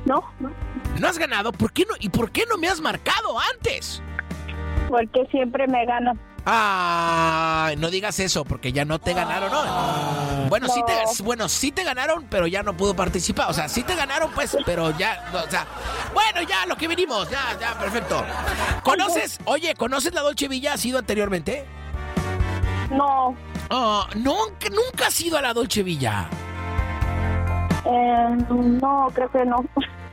No. ¿No has ganado? ¿Por qué no? ¿Y por qué no me has marcado antes? Porque siempre me ganan. No digas eso, porque ya no te ganaron, ¿no? Bueno, No. Sí te ganaron, pero ya no pudo participar. O sea, sí te ganaron, pues, pero ya, o sea, bueno, ya lo que vinimos, ya, perfecto. ¿Conoces la Dolce Villa? ¿Has ido anteriormente? No. Nunca has ido a la Dolce Villa. No, creo que no.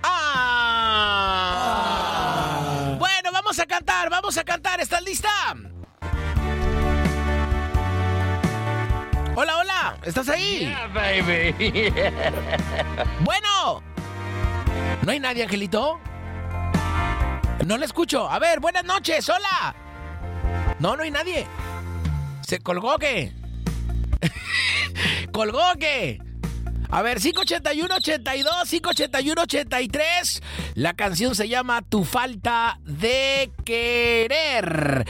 Bueno, vamos a cantar. ¿Estás lista? Hola, ¿estás ahí? Yeah, baby. Bueno. ¿No hay nadie, Angelito? No le escucho. A ver, buenas noches, hola. No hay nadie. ¿Se colgó qué? ¿Colgó qué? A ver, 581-82, 581-83. La canción se llama Tu Falta de Querer.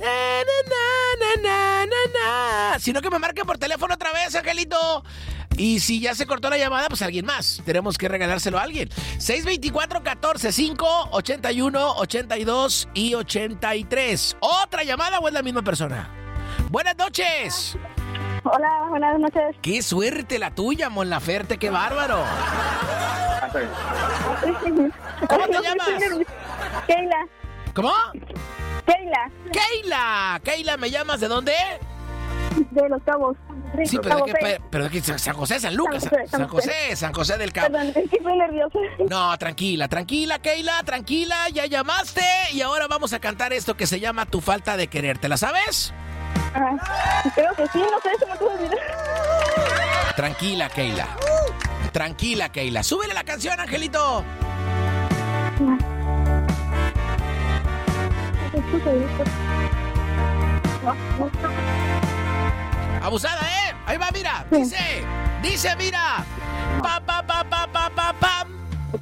Sino que me marquen por teléfono otra vez, Angelito. Y si ya se cortó la llamada, pues alguien más. Tenemos que regalárselo a alguien. 624-14-5, 81, 82 y 83. ¿Otra llamada o es la misma persona? Buenas noches. Hola, buenas noches. ¡Qué suerte la tuya, Mon Laferte! ¡Qué bárbaro! ¿Cómo te llamas? Keila. ¿Cómo? Keila. Keila, ¿me llamas de dónde? De Los Cabos. Sí, pero de que San José, San Lucas. San José del Cabo. Perdón, es que estoy nerviosa. No, tranquila, Keila, tranquila. Ya llamaste y ahora vamos a cantar esto que se llama Tu Falta de Querer. ¿Te la sabes? Creo que sí, no sé, se me pudo olvidar. Tranquila, Keila. Súbele la canción, Angelito. Abusada, ¿eh? Ahí va, mira. Dice, mira. Pam.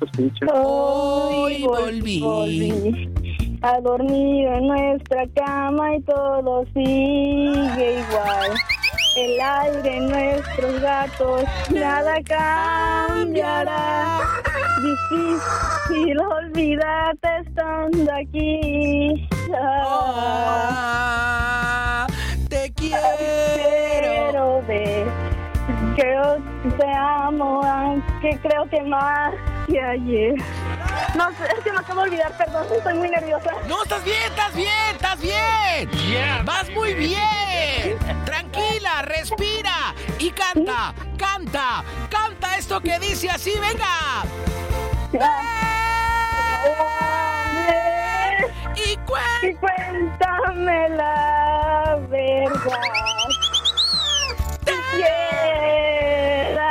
Hoy volví a dormir en nuestra cama y todo sigue igual. El aire en nuestros gatos, nada cambiará. Difícil olvidarte estando aquí. Te quiero ver. Creo que te amo, aunque creo que más que ayer. No sé, es que me acabo de olvidar, perdón, estoy muy nerviosa. No, estás bien. Yeah. Vas muy bien. Tranquila, respira y canta esto que dice así, venga. Y cuéntame la verdad. Te quiera.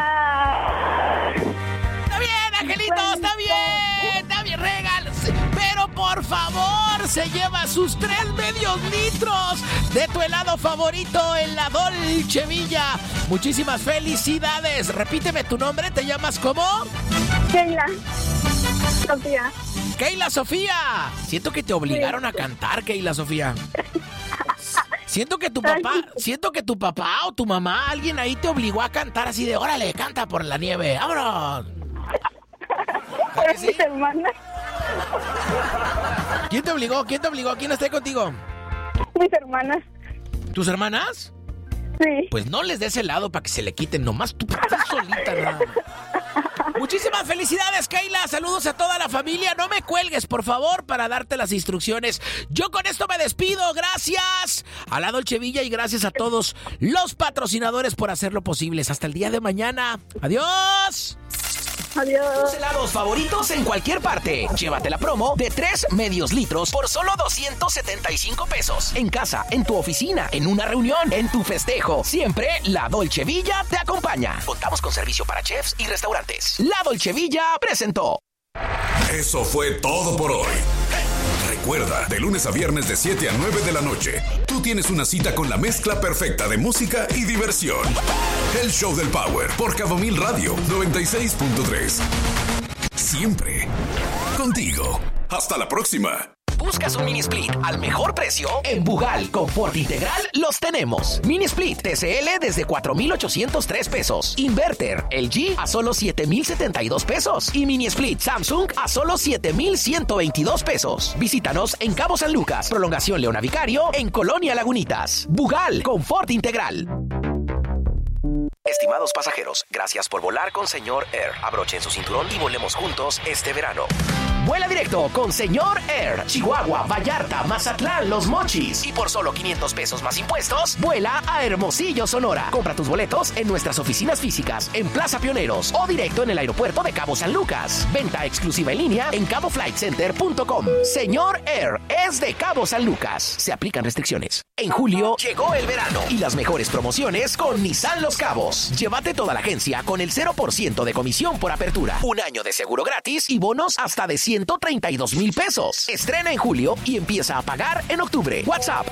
Está bien, Angelito, está bien, regalos. Pero por favor, se lleva sus 3 medios litros de tu helado favorito en la Dolce Villa. Muchísimas felicidades. Repíteme tu nombre, ¿te llamas cómo? Keila Sofía. Keila Sofía. Siento que te obligaron a cantar, Keila Sofía. Siento que tu papá o tu mamá, alguien ahí te obligó a cantar así de, órale, canta por la nieve, vámonos. Pero mis hermanas. ¿Quién te obligó? ¿Quién está ahí contigo? Mis hermanas. ¿Tus hermanas? Sí. Pues no les des helado para que se le quiten, nomás tú solita, nada. Muchísimas felicidades, Keila. Saludos a toda la familia. No me cuelgues, por favor, para darte las instrucciones. Yo con esto me despido. Gracias a la Dolce Villa y gracias a todos los patrocinadores por hacerlo posible. Hasta el día de mañana. Adiós. Adiós. Tus helados favoritos en cualquier parte. Llévate la promo de 3 medios litros por solo 275 pesos. En casa, en tu oficina, en una reunión, en tu festejo. Siempre la Dolce Villa te acompaña. Contamos con servicio para chefs y restaurantes. La Dolce Villa presentó. Eso fue todo por hoy. Recuerda, de lunes a viernes de 7 a 9 de la noche, tú tienes una cita con la mezcla perfecta de música y diversión. El Show del Power por Cabo Mil Radio 96.3. Siempre contigo. Hasta la próxima. buscas un mini split al mejor precio, en Bugal Confort Integral los tenemos. Mini split TCL desde 4,803 pesos. Inverter LG a solo 7,072 pesos. Y mini split Samsung a solo 7,122 pesos. Visítanos en Cabo San Lucas, Prolongación Leona Vicario, en Colonia Lagunitas. Bugal Confort Integral. Estimados pasajeros, gracias por volar con Señor Air. Abrochen su cinturón y volemos juntos este verano. Vuela directo con Señor Air. Chihuahua, Vallarta, Mazatlán, Los Mochis. Y por solo 500 pesos más impuestos, vuela a Hermosillo, Sonora. Compra tus boletos en nuestras oficinas físicas en Plaza Pioneros o directo en el aeropuerto de Cabo San Lucas. Venta exclusiva en línea en caboflightcenter.com. Señor Air es de Cabo San Lucas. Se aplican restricciones. En julio llegó el verano y las mejores promociones con Nissan Los Cabos. Llévate toda la agencia con el 0% de comisión por apertura, un año de seguro gratis y bonos hasta de 132,000 pesos. Estrena en julio y empieza a pagar en octubre. WhatsApp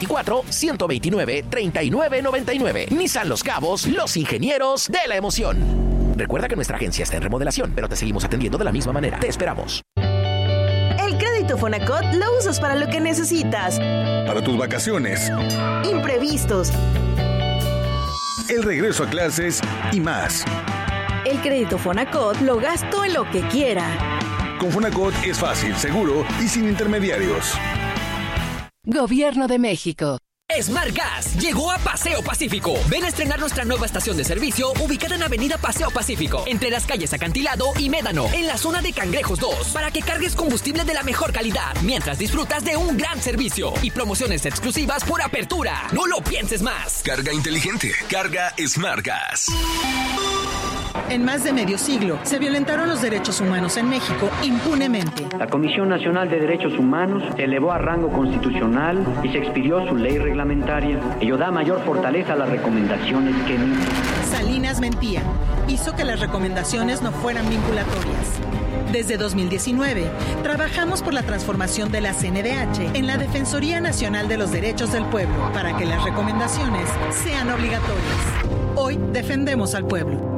624-129-3999. Nissan Los Cabos, los ingenieros de la emoción. Recuerda que nuestra agencia está en remodelación, pero te seguimos atendiendo de la misma manera. Te esperamos. El crédito Fonacot lo usas para lo que necesitas. Para tus vacaciones, imprevistos, el regreso a clases y más. El crédito Fonacot lo gasto en lo que quiera. Con Fonacot es fácil, seguro y sin intermediarios. Gobierno de México. Smart Gas llegó a Paseo Pacífico. Ven a estrenar nuestra nueva estación de servicio ubicada en Avenida Paseo Pacífico, entre las calles Acantilado y Médano, en la zona de Cangrejos 2, para que cargues combustible de la mejor calidad, mientras disfrutas de un gran servicio y promociones exclusivas por apertura. No lo pienses más. Carga inteligente. Carga Smart Gas. En más de medio siglo, se violentaron los derechos humanos en México impunemente. La Comisión Nacional de Derechos Humanos se elevó a rango constitucional y se expidió su ley reglamentaria. Ello da mayor fortaleza a las recomendaciones que emite. Salinas mentía. Hizo que las recomendaciones no fueran vinculatorias. Desde 2019, trabajamos por la transformación de la CNDH en la Defensoría Nacional de los Derechos del Pueblo para que las recomendaciones sean obligatorias. Hoy defendemos al pueblo.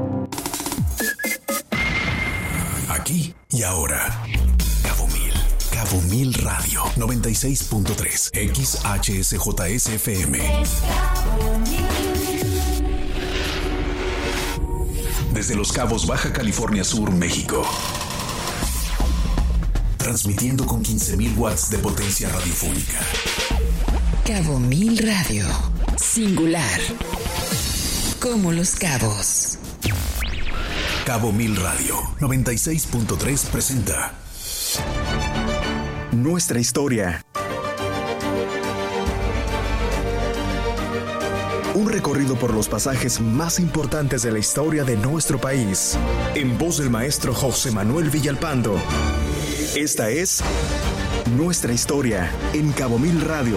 Aquí y ahora. Cabo Mil Radio 96.3 XHSJSFM. Desde Los Cabos, Baja California Sur, México. Transmitiendo con 15,000 watts de potencia radiofónica. Cabo Mil Radio. Singular. Como Los Cabos. Cabo Mil Radio 96.3 presenta Nuestra historia. Un recorrido por los pasajes más importantes de la historia de nuestro país. En voz del maestro José Manuel Villalpando. Esta es Nuestra historia en Cabo Mil Radio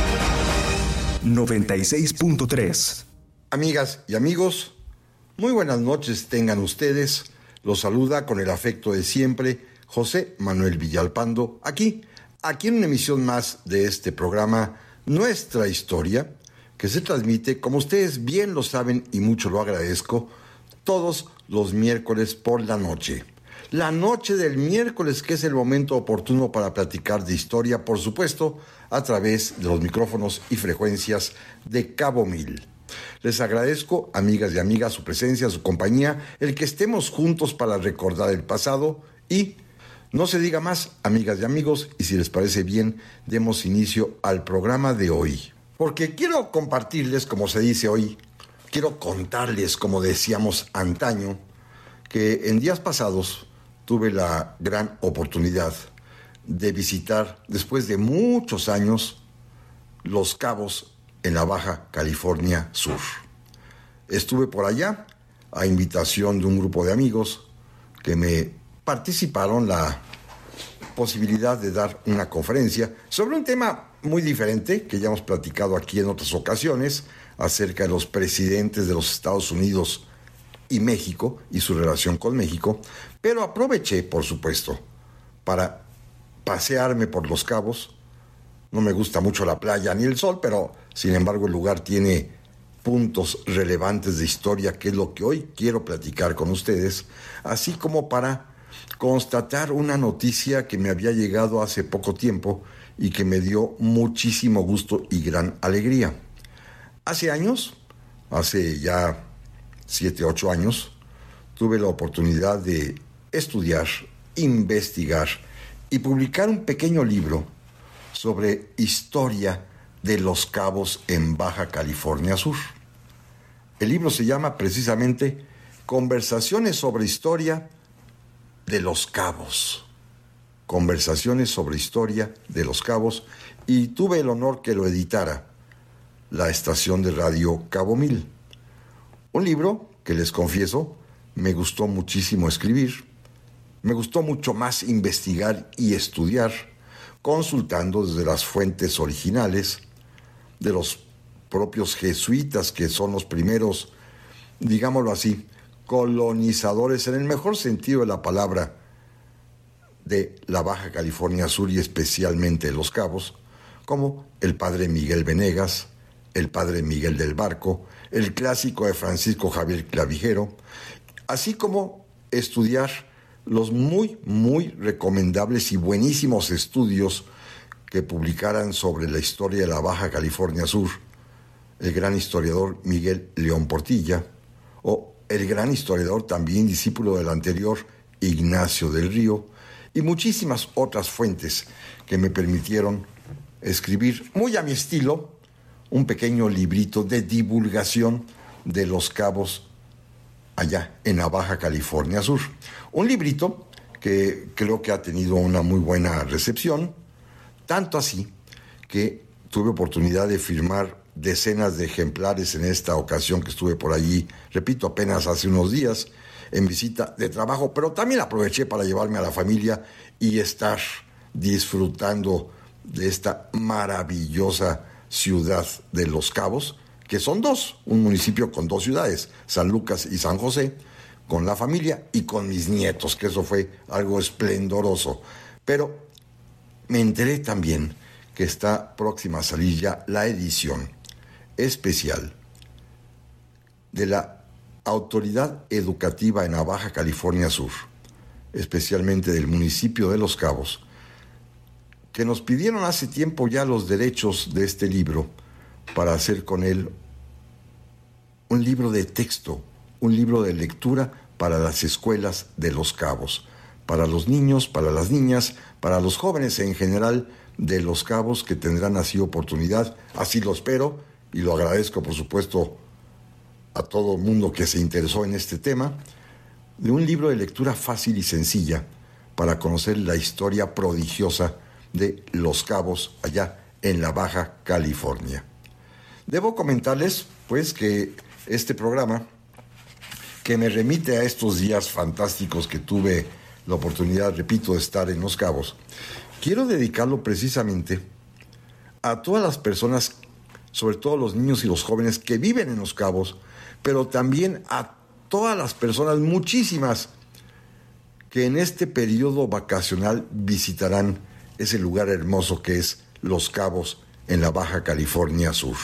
96.3. Amigas y amigos, muy buenas noches tengan ustedes. Los saluda con el afecto de siempre José Manuel Villalpando, aquí en una emisión más de este programa Nuestra Historia, que se transmite, como ustedes bien lo saben y mucho lo agradezco, todos los miércoles por la noche. La noche del miércoles, que es el momento oportuno para platicar de historia, por supuesto, a través de los micrófonos y frecuencias de Cabo Mil. Les agradezco, amigas y amigas, su presencia, su compañía, el que estemos juntos para recordar el pasado y no se diga más, amigas y amigos, y si les parece bien, demos inicio al programa de hoy. Porque quiero compartirles, como se dice hoy, quiero contarles, como decíamos antaño, que en días pasados tuve la gran oportunidad de visitar, después de muchos años, Los Cabos, en la Baja California Sur. Estuve por allá a invitación de un grupo de amigos que me participaron la posibilidad de dar una conferencia sobre un tema muy diferente que ya hemos platicado aquí en otras ocasiones acerca de los presidentes de los Estados Unidos y México y su relación con México, pero aproveché, por supuesto, para pasearme por Los Cabos. No me gusta mucho la playa ni el sol, pero sin embargo el lugar tiene puntos relevantes de historia, que es lo que hoy quiero platicar con ustedes, así como para constatar una noticia que me había llegado hace poco tiempo y que me dio muchísimo gusto y gran alegría. Hace años, hace ya 7, 8 años, tuve la oportunidad de estudiar, investigar y publicar un pequeño libro sobre historia de Los Cabos en Baja California Sur. El libro se llama precisamente Conversaciones sobre Historia de Los Cabos. Conversaciones sobre Historia de Los Cabos, y tuve el honor que lo editara la estación de radio Cabo Mil. Un libro que, les confieso, me gustó muchísimo escribir. Me gustó mucho más investigar y estudiar, consultando desde las fuentes originales de los propios jesuitas, que son los primeros, digámoslo así, colonizadores en el mejor sentido de la palabra de la Baja California Sur y especialmente Los Cabos, como el padre Miguel Venegas, el padre Miguel del Barco, el clásico de Francisco Javier Clavijero, así como estudiar los muy, muy recomendables y buenísimos estudios que publicaran sobre la historia de la Baja California Sur el gran historiador Miguel León Portilla, o el gran historiador, también discípulo del anterior, Ignacio del Río, y muchísimas otras fuentes que me permitieron escribir, muy a mi estilo, un pequeño librito de divulgación de Los Cabos allá en la Baja California Sur. Un librito que creo que ha tenido una muy buena recepción, tanto así que tuve oportunidad de firmar decenas de ejemplares en esta ocasión que estuve por allí, repito, apenas hace unos días, en visita de trabajo, pero también aproveché para llevarme a la familia y estar disfrutando de esta maravillosa ciudad de Los Cabos, que son dos, un municipio con dos ciudades, San Lucas y San José, con la familia y con mis nietos, que eso fue algo esplendoroso. Pero me enteré también que está próxima a salir ya la edición especial de la Autoridad Educativa en la Baja California Sur, especialmente del municipio de Los Cabos, que nos pidieron hace tiempo ya los derechos de este libro para hacer con él un libro de texto, un libro de lectura para las escuelas de Los Cabos, para los niños, para las niñas, para los jóvenes en general de Los Cabos, que tendrán así oportunidad, así lo espero, y lo agradezco por supuesto a todo el mundo que se interesó en este tema, de un libro de lectura fácil y sencilla para conocer la historia prodigiosa de Los Cabos allá en la Baja California. Debo comentarles, pues, que este programa, que me remite a estos días fantásticos que tuve la oportunidad, repito, de estar en Los Cabos, quiero dedicarlo precisamente a todas las personas, sobre todo los niños y los jóvenes que viven en Los Cabos, pero también a todas las personas, muchísimas, que en este periodo vacacional visitarán ese lugar hermoso que es Los Cabos en la Baja California Sur.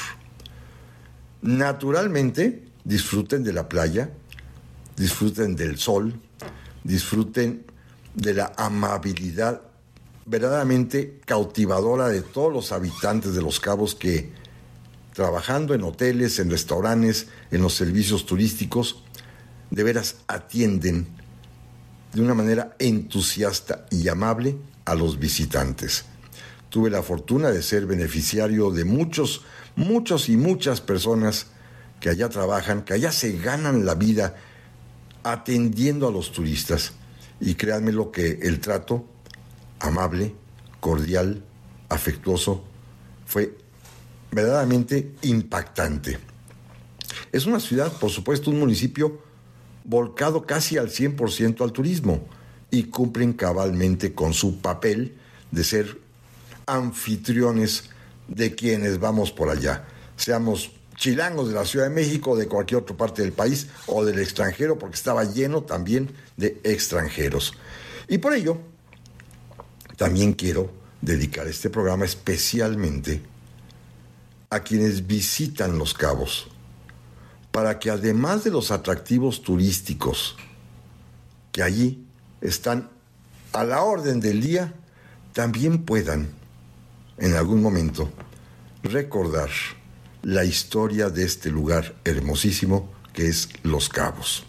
Naturalmente, disfruten de la playa, disfruten del sol, disfruten de la amabilidad verdaderamente cautivadora de todos los habitantes de Los Cabos que, trabajando en hoteles, en restaurantes, en los servicios turísticos, de veras atienden de una manera entusiasta y amable a los visitantes. Tuve la fortuna de ser beneficiario de muchos y muchas personas que allá trabajan, que allá se ganan la vida atendiendo a los turistas. Y créanme lo que el trato amable, cordial, afectuoso, fue verdaderamente impactante. Es una ciudad, por supuesto, un municipio volcado casi al 100% al turismo, y cumplen cabalmente con su papel de ser anfitriones de quienes vamos por allá, seamos chilangos de la Ciudad de México o de cualquier otra parte del país o del extranjero, porque estaba lleno también de extranjeros. Y por ello, también quiero dedicar este programa especialmente a quienes visitan Los Cabos, para que además de los atractivos turísticos que allí están a la orden del día, también puedan en algún momento, recordar la historia de este lugar hermosísimo que es Los Cabos.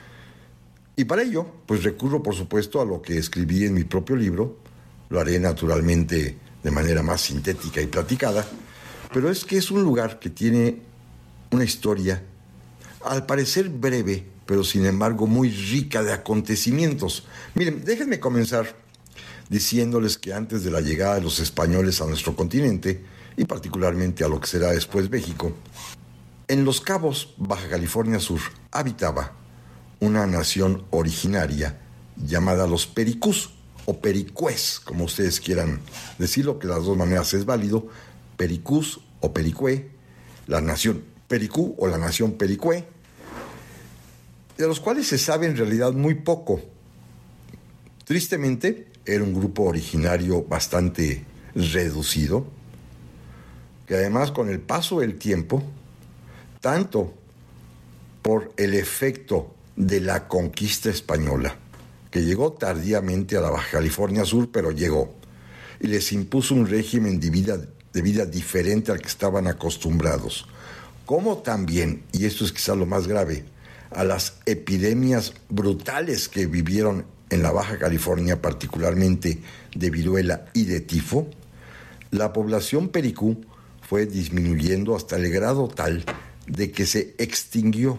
Y para ello, pues recurro, por supuesto, a lo que escribí en mi propio libro. Lo haré naturalmente de manera más sintética y platicada, pero es que es un lugar que tiene una historia, al parecer breve, pero sin embargo muy rica de acontecimientos. Miren, déjenme comenzar diciéndoles que antes de la llegada de los españoles a nuestro continente, y particularmente a lo que será después México, en Los Cabos, Baja California Sur, habitaba una nación originaria llamada los Pericús, o Pericués, como ustedes quieran decirlo, que de las dos maneras es válido, Pericús o Pericue, la nación Pericú o la nación Pericue, de los cuales se sabe en realidad muy poco. Tristemente, era un grupo originario bastante reducido, que además con el paso del tiempo, tanto por el efecto de la conquista española, que llegó tardíamente a la Baja California Sur, pero llegó, y les impuso un régimen de vida diferente al que estaban acostumbrados, como también, y esto es quizá lo más grave, a las epidemias brutales que vivieron en la Baja California, particularmente de viruela y de tifo, la población pericú fue disminuyendo hasta el grado tal de que se extinguió.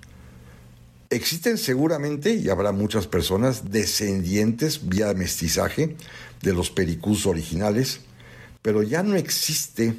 Existen seguramente, y habrá muchas personas, descendientes vía mestizaje de los pericús originales, pero ya no existe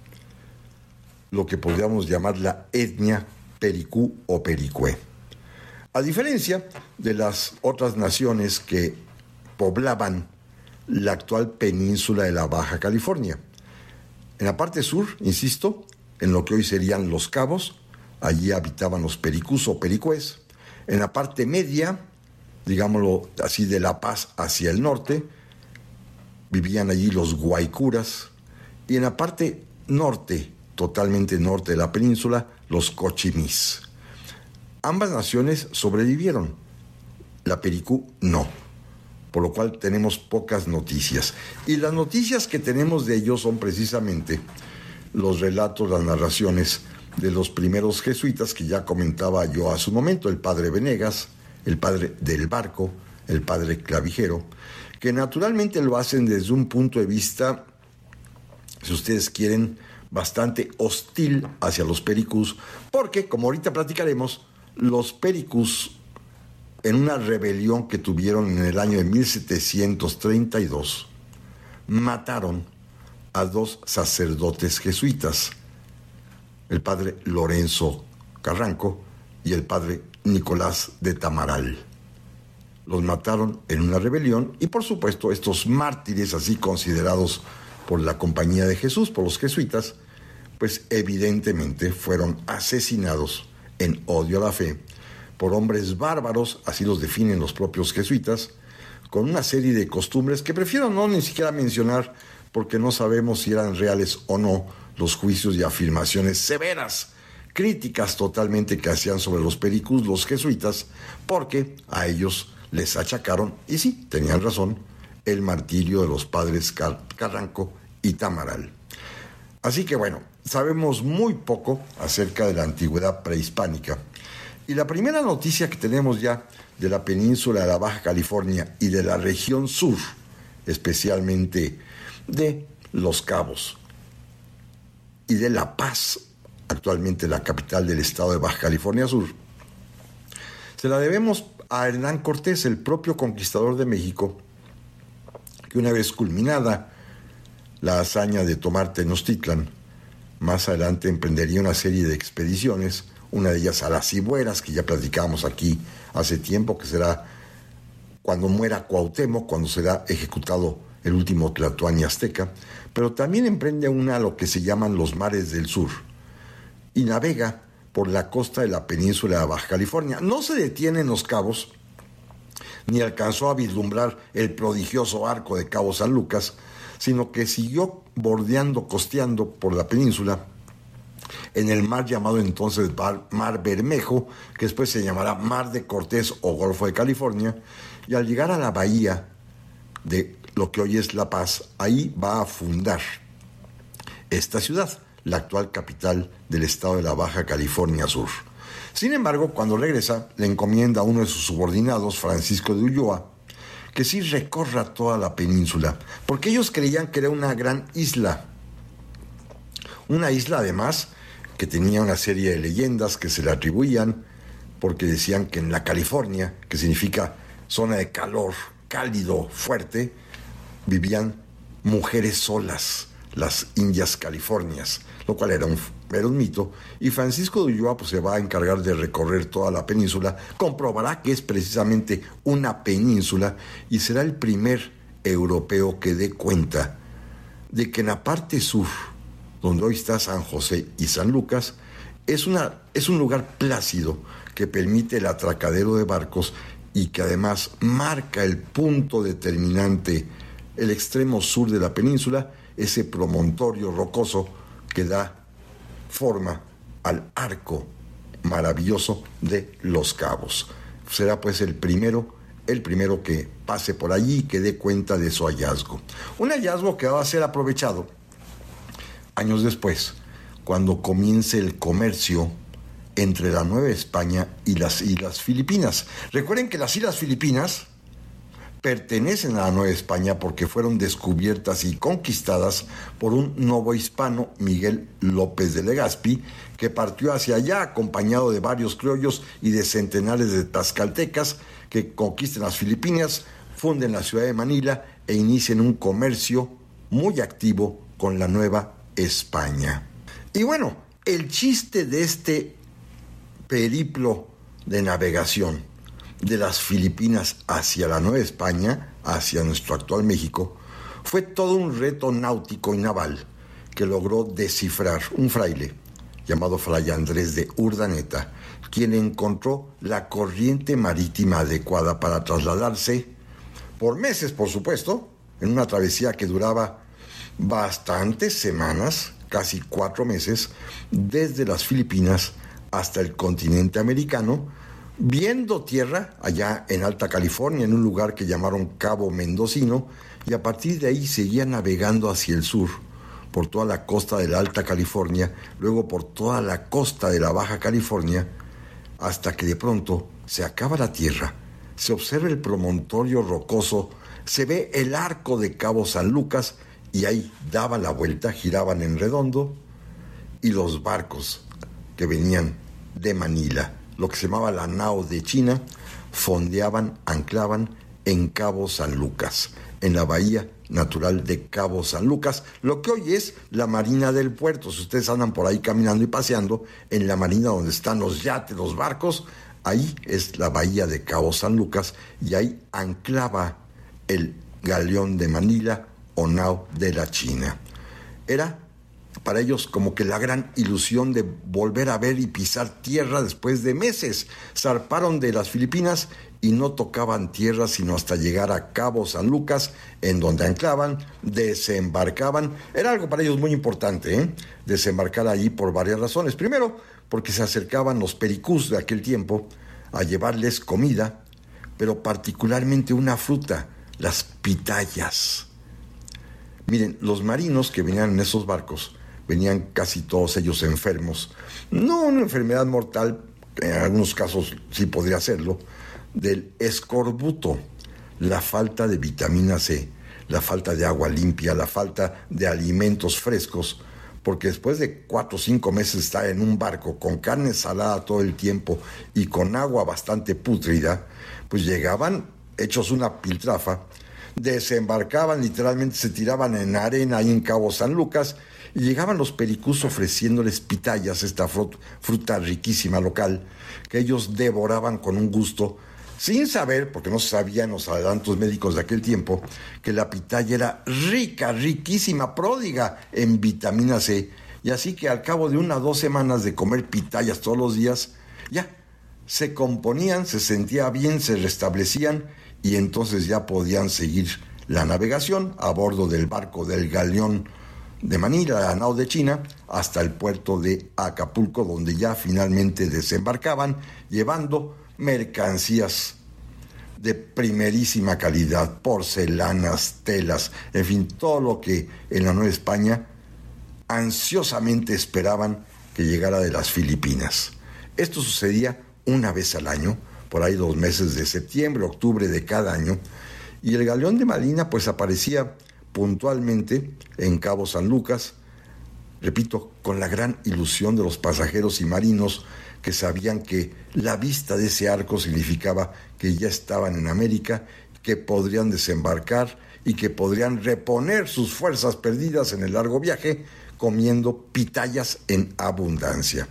lo que podríamos llamar la etnia pericú o pericue. A diferencia de las otras naciones que poblaban la actual península de la Baja California. En la parte sur, insisto, en lo que hoy serían Los Cabos, allí habitaban los pericús o pericués. En la parte media, digámoslo así, de La Paz hacia el norte, vivían allí los guaycuras, y en la parte norte, totalmente norte de la península, los cochimís. Ambas naciones sobrevivieron, la pericú no, por lo cual tenemos pocas noticias. Y las noticias que tenemos de ellos son precisamente los relatos, las narraciones de los primeros jesuitas que ya comentaba yo hace un momento, el padre Venegas, el padre del Barco, el padre Clavijero, que naturalmente lo hacen desde un punto de vista, si ustedes quieren, bastante hostil hacia los pericús, porque, como ahorita platicaremos, los pericús, en una rebelión que tuvieron en el año de 1732, mataron a 2 sacerdotes jesuitas, el padre Lorenzo Carranco y el padre Nicolás de Tamaral. Los mataron en una rebelión y, por supuesto, estos mártires, así considerados por la Compañía de Jesús, por los jesuitas, pues evidentemente fueron asesinados en odio a la fe por hombres bárbaros, así los definen los propios jesuitas, con una serie de costumbres que prefiero no ni siquiera mencionar porque no sabemos si eran reales o no los juicios y afirmaciones severas, críticas totalmente que hacían sobre los pericús los jesuitas, porque a ellos les achacaron, y sí, tenían razón, el martirio de los padres Carranco y Tamaral. Así que bueno, sabemos muy poco acerca de la antigüedad prehispánica. Y la primera noticia que tenemos ya de la península de la Baja California y de la región sur, especialmente de Los Cabos y de La Paz, actualmente la capital del estado de Baja California Sur, se la debemos a Hernán Cortés, el propio conquistador de México, que una vez culminada la hazaña de tomar Tenochtitlan, más adelante emprendería una serie de expediciones, una de ellas a las Cibueras, que ya platicamos aquí hace tiempo, que será cuando muera Cuauhtémoc, cuando será ejecutado el último tlatoani azteca, pero también emprende una a lo que se llaman los mares del sur, y navega por la costa de la península de Baja California. No se detiene en Los Cabos, ni alcanzó a vislumbrar el prodigioso arco de Cabo San Lucas, sino que siguió bordeando, costeando por la península, en el mar llamado entonces Mar Bermejo, que después se llamará Mar de Cortés o Golfo de California, y al llegar a la bahía de lo que hoy es La Paz, ahí va a fundar esta ciudad, la actual capital del estado de la Baja California Sur. Sin embargo, cuando regresa, le encomienda a uno de sus subordinados, Francisco de Ulloa, que sí recorra toda la península, porque ellos creían que era una gran isla. Una isla, además, que tenía una serie de leyendas que se le atribuían, porque decían que en la California, que significa zona de calor, cálido, fuerte, vivían mujeres solas, las Indias Californias, lo cual era un mito. Y Francisco de Ulloa pues, se va a encargar de recorrer toda la península, comprobará que es precisamente una península y será el primer europeo que dé cuenta de que en la parte sur, donde hoy está San José y San Lucas, es un lugar plácido que permite el atracadero de barcos y que además marca el punto determinante, el extremo sur de la península, ese promontorio rocoso que da forma al arco maravilloso de Los Cabos. Será pues el primero que pase por allí y que dé cuenta de su hallazgo. Un hallazgo que va a ser aprovechado años después, cuando comience el comercio entre la Nueva España y las Islas Filipinas. Recuerden que las Islas Filipinas pertenecen a la Nueva España porque fueron descubiertas y conquistadas por un novohispano, Miguel López de Legazpi, que partió hacia allá acompañado de varios criollos y de centenares de tlaxcaltecas que conquistan las Filipinas, funden la ciudad de Manila e inician un comercio muy activo con la Nueva España. Y bueno, el chiste de este periplo de navegación de las Filipinas hacia la Nueva España, hacia nuestro actual México, fue todo un reto náutico y naval que logró descifrar un fraile llamado Fray Andrés de Urdaneta, quien encontró la corriente marítima adecuada para trasladarse por meses, por supuesto, en una travesía que duraba bastantes semanas, casi 4 meses, desde las Filipinas hasta el continente americano, viendo tierra allá en Alta California, en un lugar que llamaron Cabo Mendocino, y a partir de ahí seguía navegando hacia el sur, por toda la costa de la Alta California, luego por toda la costa de la Baja California, hasta que de pronto se acaba la tierra, se observa el promontorio rocoso, se ve el arco de Cabo San Lucas, y ahí daban la vuelta, giraban en redondo, y los barcos que venían de Manila, lo que se llamaba la nao de China, fondeaban, anclaban en Cabo San Lucas, en la bahía natural de Cabo San Lucas, lo que hoy es la marina del puerto. Si ustedes andan por ahí caminando y paseando, en la marina donde están los yates, los barcos, ahí es la bahía de Cabo San Lucas, y ahí anclaba el galeón de Manila o nao de la China. Era para ellos como que la gran ilusión de volver a ver y pisar tierra después de meses. Zarparon de las Filipinas y no tocaban tierra sino hasta llegar a Cabo San Lucas, en donde anclaban, desembarcaban. Era algo para ellos muy importante, desembarcar allí por varias razones. Primero, porque se acercaban los pericús de aquel tiempo a llevarles comida, pero particularmente una fruta, las pitayas. Miren, los marinos que venían en esos barcos venían casi todos ellos enfermos. No una enfermedad mortal, en algunos casos sí podría serlo, del escorbuto, la falta de vitamina C, la falta de agua limpia, la falta de alimentos frescos, porque después de 4 o 5 meses de estar en un barco con carne salada todo el tiempo y con agua bastante pútrida, pues llegaban hechos una piltrafa, desembarcaban, literalmente se tiraban en arena ahí en Cabo San Lucas, y llegaban los pericús ofreciéndoles pitayas, esta fruta riquísima local, que ellos devoraban con un gusto, sin saber, porque no sabían los adelantos médicos de aquel tiempo, que la pitaya era rica, riquísima, pródiga en vitamina C, y así que al cabo de 1 o 2 semanas de comer pitayas todos los días, ya se componían, se sentían bien, se restablecían, y entonces ya podían seguir la navegación a bordo del barco del galeón de Manila, la nao de China, hasta el puerto de Acapulco, donde ya finalmente desembarcaban, llevando mercancías de primerísima calidad, porcelanas, telas, en fin, todo lo que en la Nueva España ansiosamente esperaban que llegara de las Filipinas. Esto sucedía una vez al año, por ahí los meses de septiembre, octubre de cada año, y el galeón de Marina pues aparecía puntualmente en Cabo San Lucas, repito, con la gran ilusión de los pasajeros y marinos que sabían que la vista de ese arco significaba que ya estaban en América, que podrían desembarcar y que podrían reponer sus fuerzas perdidas en el largo viaje comiendo pitayas en abundancia.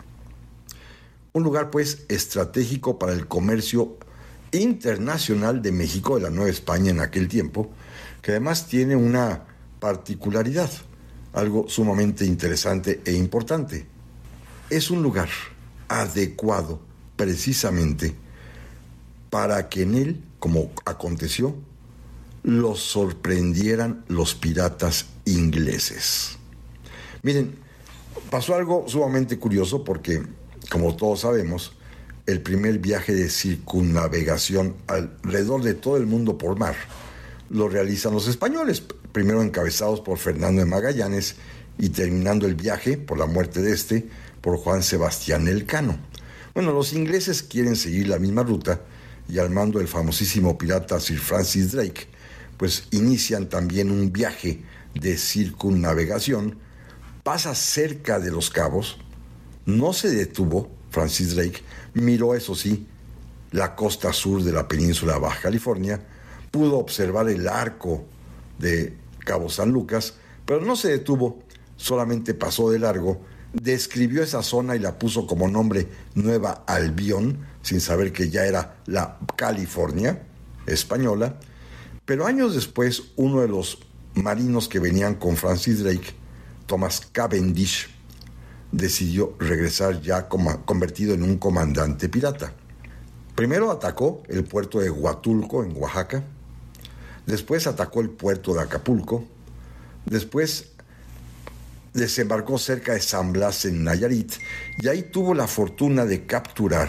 Un lugar pues estratégico para el comercio internacional de México, de la Nueva España en aquel tiempo, que además tiene una particularidad, algo sumamente interesante e importante. Es un lugar adecuado precisamente para que en él, como aconteció, los sorprendieran los piratas ingleses. Miren, pasó algo sumamente curioso porque, como todos sabemos, el primer viaje de circunnavegación alrededor de todo el mundo por mar lo realizan los españoles, primero encabezados por Fernando de Magallanes y terminando el viaje, por la muerte de este, por Juan Sebastián Elcano. Bueno, los ingleses quieren seguir la misma ruta y al mando del famosísimo pirata Sir Francis Drake, pues inician también un viaje de circunnavegación, pasa cerca de los cabos, no se detuvo Francis Drake, miró eso sí la costa sur de la península Baja California, pudo observar el arco de Cabo San Lucas, pero no se detuvo, solamente pasó de largo, describió esa zona y la puso como nombre Nueva Albión, sin saber que ya era la California española. Pero años después, uno de los marinos que venían con Francis Drake, Thomas Cavendish, decidió regresar ya convertido en un comandante pirata. Primero atacó el puerto de Huatulco, en Oaxaca. Después atacó el puerto de Acapulco. Después desembarcó cerca de San Blas, en Nayarit, y ahí tuvo la fortuna de capturar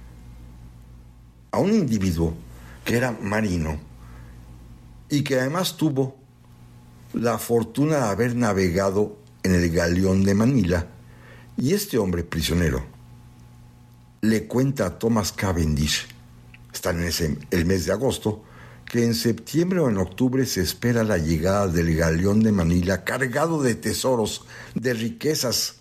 a un individuo que era marino y que además tuvo la fortuna de haber navegado en el galeón de Manila. Y este hombre prisionero le cuenta a Thomas Cavendish, están en el mes de agosto, que en septiembre o en octubre se espera la llegada del galeón de Manila cargado de tesoros, de riquezas,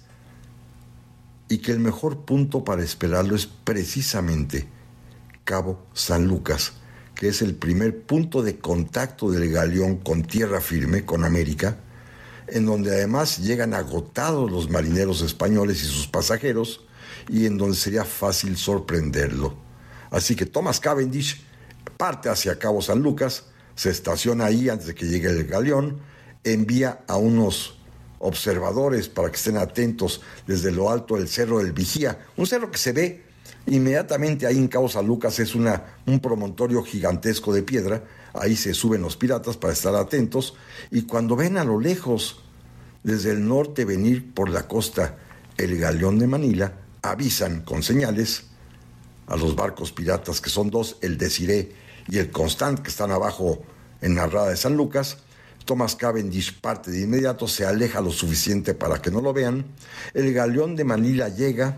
y que el mejor punto para esperarlo es precisamente Cabo San Lucas, que es el primer punto de contacto del galeón con tierra firme, con América, en donde además llegan agotados los marineros españoles y sus pasajeros, y en donde sería fácil sorprenderlo. Así que Thomas Cavendish parte hacia Cabo San Lucas, se estaciona ahí antes de que llegue el galeón, envía a unos observadores para que estén atentos desde lo alto del Cerro del Vigía, un cerro que se ve inmediatamente ahí en Cabo San Lucas, es un promontorio gigantesco de piedra, ahí se suben los piratas para estar atentos, y cuando ven a lo lejos, desde el norte venir por la costa el galeón de Manila, avisan con señales a los barcos piratas, que son dos, el Desiré y el Constant, que están abajo en la rada de San Lucas. Thomas Cavendish parte de inmediato, se aleja lo suficiente para que no lo vean. El galeón de Manila llega,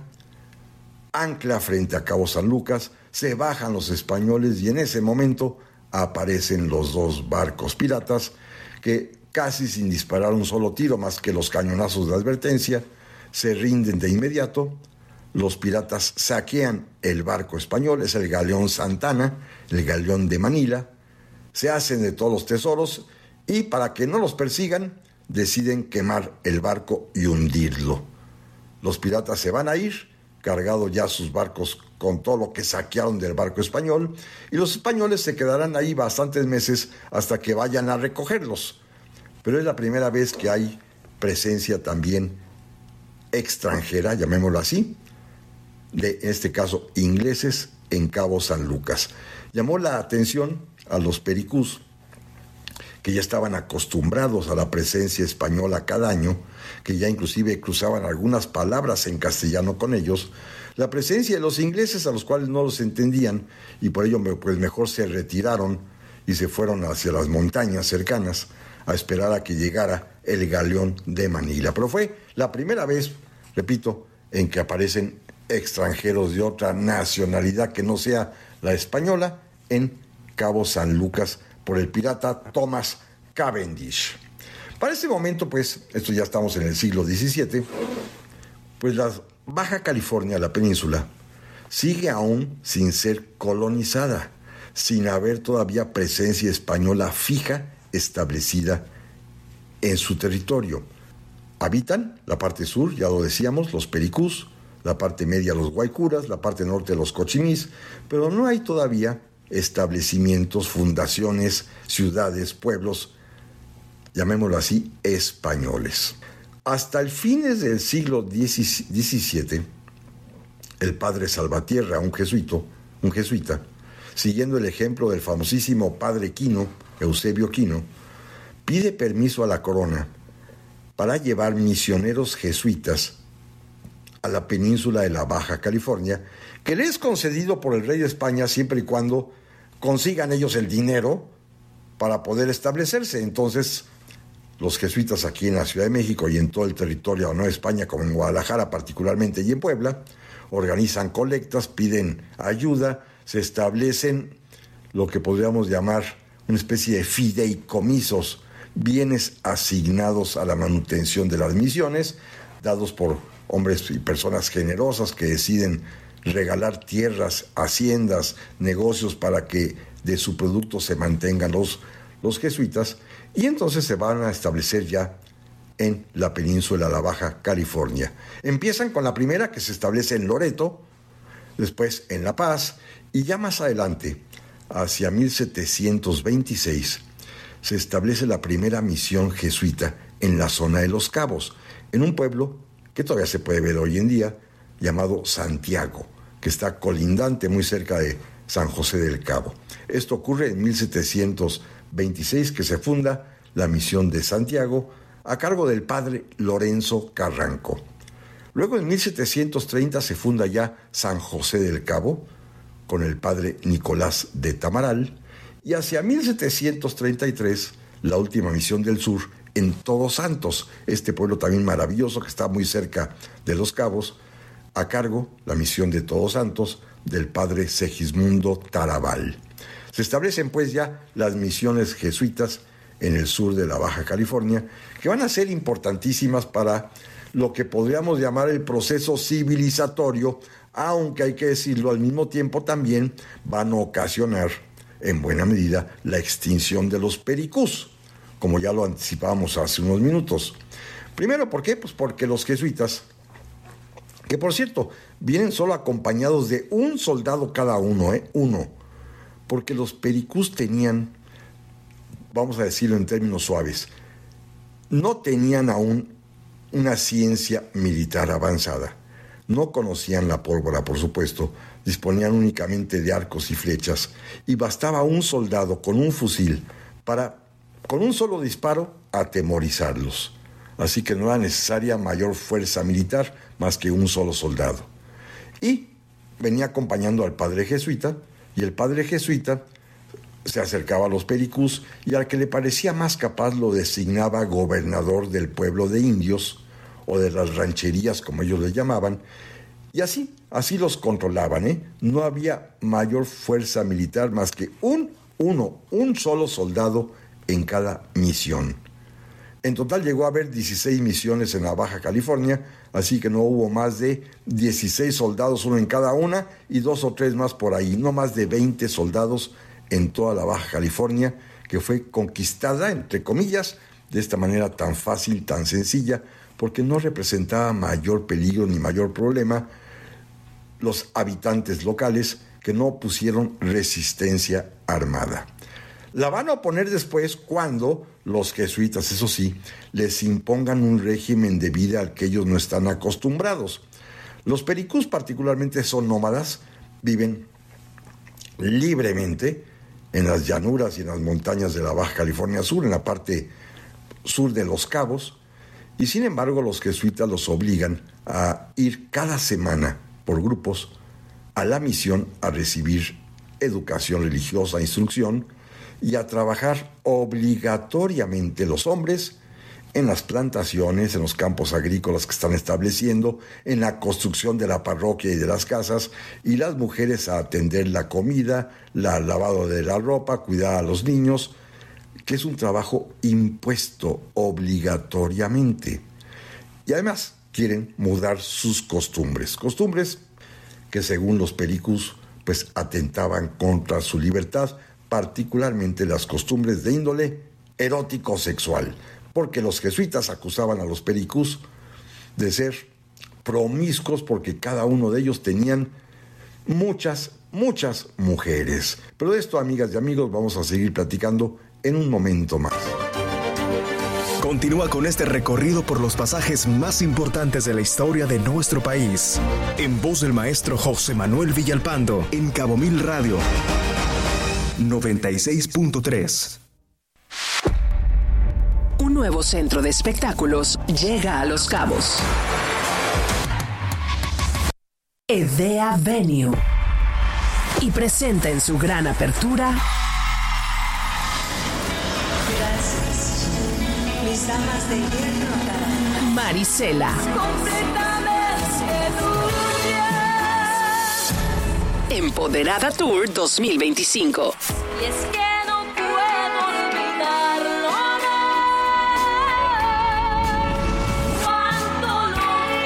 ancla frente a Cabo San Lucas, se bajan los españoles y en ese momento aparecen los dos barcos piratas que, casi sin disparar un solo tiro más que los cañonazos de advertencia, se rinden de inmediato. Los piratas saquean el barco español, es el galeón Santana, el galeón de Manila, se hacen de todos los tesoros y para que no los persigan deciden quemar el barco y hundirlo. Los piratas se van a ir, cargados ya sus barcos con todo lo que saquearon del barco español, y los españoles se quedarán ahí bastantes meses hasta que vayan a recogerlos. Pero es la primera vez que hay presencia también extranjera, llamémoslo así, de, en este caso, ingleses en Cabo San Lucas. Llamó la atención a los pericús, que ya estaban acostumbrados a la presencia española cada año, que ya inclusive cruzaban algunas palabras en castellano con ellos, la presencia de los ingleses a los cuales no los entendían, y por ello pues mejor se retiraron y se fueron hacia las montañas cercanas a esperar a que llegara el galeón de Manila. Pero fue la primera vez, repito, en que aparecen extranjeros de otra nacionalidad que no sea la española en Cabo San Lucas por el pirata Thomas Cavendish. Para este momento, pues, esto ya estamos en el siglo XVII, pues la Baja California, la península, sigue aún sin ser colonizada, sin haber todavía presencia española fija establecida en su territorio. Habitan la parte sur, ya lo decíamos, los pericús, la parte media los guaycuras, la parte norte los cochimís, pero no hay todavía establecimientos, fundaciones, ciudades, pueblos, llamémoslo así, españoles. Hasta el fines del siglo XVII, el padre Salvatierra, un jesuita, siguiendo el ejemplo del famosísimo padre Quino, Eusebio Quino, pide permiso a la corona para llevar misioneros jesuitas a la península de la Baja California, que le es concedido por el rey de España siempre y cuando consigan ellos el dinero para poder establecerse. Entonces, los jesuitas aquí en la Ciudad de México y en todo el territorio de Nueva España, como en Guadalajara particularmente y en Puebla, organizan colectas, piden ayuda, se establecen lo que podríamos llamar una especie de fideicomisos, bienes asignados a la manutención de las misiones, dados por hombres y personas generosas que deciden regalar tierras, haciendas, negocios para que de su producto se mantengan los jesuitas, y entonces se van a establecer ya en la península de la Baja California. Empiezan con la primera, que se establece en Loreto, después en La Paz, y ya más adelante, hacia 1726, se establece la primera misión jesuita en la zona de Los Cabos, en un pueblo que todavía se puede ver hoy en día, llamado Santiago, que está colindante muy cerca de San José del Cabo. Esto ocurre en 1726, que se funda la misión de Santiago a cargo del padre Lorenzo Carranco. Luego en 1730 se funda ya San José del Cabo con el padre Nicolás de Tamaral, y hacia 1733 la última misión del sur en Todos Santos, este pueblo también maravilloso que está muy cerca de Los Cabos, a cargo la misión de Todos Santos del padre Segismundo Tarabal. Se establecen pues ya las misiones jesuitas en el sur de la Baja California, que van a ser importantísimas para lo que podríamos llamar el proceso civilizatorio, aunque hay que decirlo al mismo tiempo también van a ocasionar en buena medida la extinción de los pericús, como ya lo anticipábamos hace unos minutos. Primero, ¿por qué? Pues porque los jesuitas, que por cierto, vienen solo acompañados de un soldado cada uno, uno, porque los pericús tenían, vamos a decirlo en términos suaves, no tenían aún una ciencia militar avanzada. No conocían la pólvora, por supuesto, disponían únicamente de arcos y flechas, y bastaba un soldado con un fusil para, con un solo disparo, atemorizarlos. Así que no era necesaria mayor fuerza militar más que un solo soldado. Y venía acompañando al padre jesuita, y el padre jesuita se acercaba a los pericús, y al que le parecía más capaz lo designaba gobernador del pueblo de indios, o de las rancherías, como ellos les llamaban, y así los controlaban, No había mayor fuerza militar más que un solo soldado en cada misión. En total llegó a haber 16 misiones en la Baja California, así que no hubo más de 16 soldados, uno en cada una, y 2 o 3 más por ahí, no más de 20 soldados en toda la Baja California, que fue conquistada, entre comillas, de esta manera tan fácil, tan sencilla, porque no representaba mayor peligro ni mayor problema los habitantes locales que no pusieron resistencia armada. La van a oponer después cuando los jesuitas, eso sí, les impongan un régimen de vida al que ellos no están acostumbrados. Los pericús particularmente son nómadas, viven libremente en las llanuras y en las montañas de la Baja California Sur, en la parte sur de Los Cabos, y sin embargo los jesuitas los obligan a ir cada semana por grupos a la misión a recibir educación religiosa, instrucción, y a trabajar obligatoriamente los hombres en las plantaciones, en los campos agrícolas que están estableciendo, en la construcción de la parroquia y de las casas, y las mujeres a atender la comida, el lavado de la ropa, cuidar a los niños, que es un trabajo impuesto obligatoriamente. Y además quieren mudar sus costumbres que según los pericús pues atentaban contra su libertad, particularmente las costumbres de índole erótico-sexual, porque los jesuitas acusaban a los pericús de ser promiscuos porque cada uno de ellos tenían muchas mujeres. Pero de esto, amigas y amigos, vamos a seguir platicando en un momento más. Continúa con este recorrido por los pasajes más importantes de la historia de nuestro país, en voz del maestro José Manuel Villalpando, en Cabo Mil Radio 96.3. Un nuevo centro de espectáculos llega a Los Cabos. Edea Venue. Y presenta en su gran apertura Mis damas de hierro. Marisela. Empoderada Tour 2025. Y es que no puedo olvidarlo, cuánto lo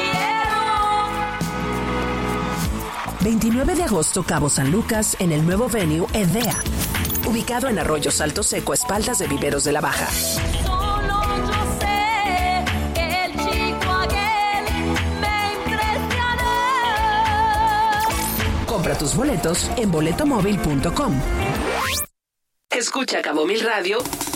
quiero. 29 de agosto, Cabo San Lucas, en el nuevo venue Edea, ubicado en Arroyo Salto Seco, a espaldas de Viveros de la Baja. Compra tus boletos en boletomóvil.com. Escucha Cabo Mil Radio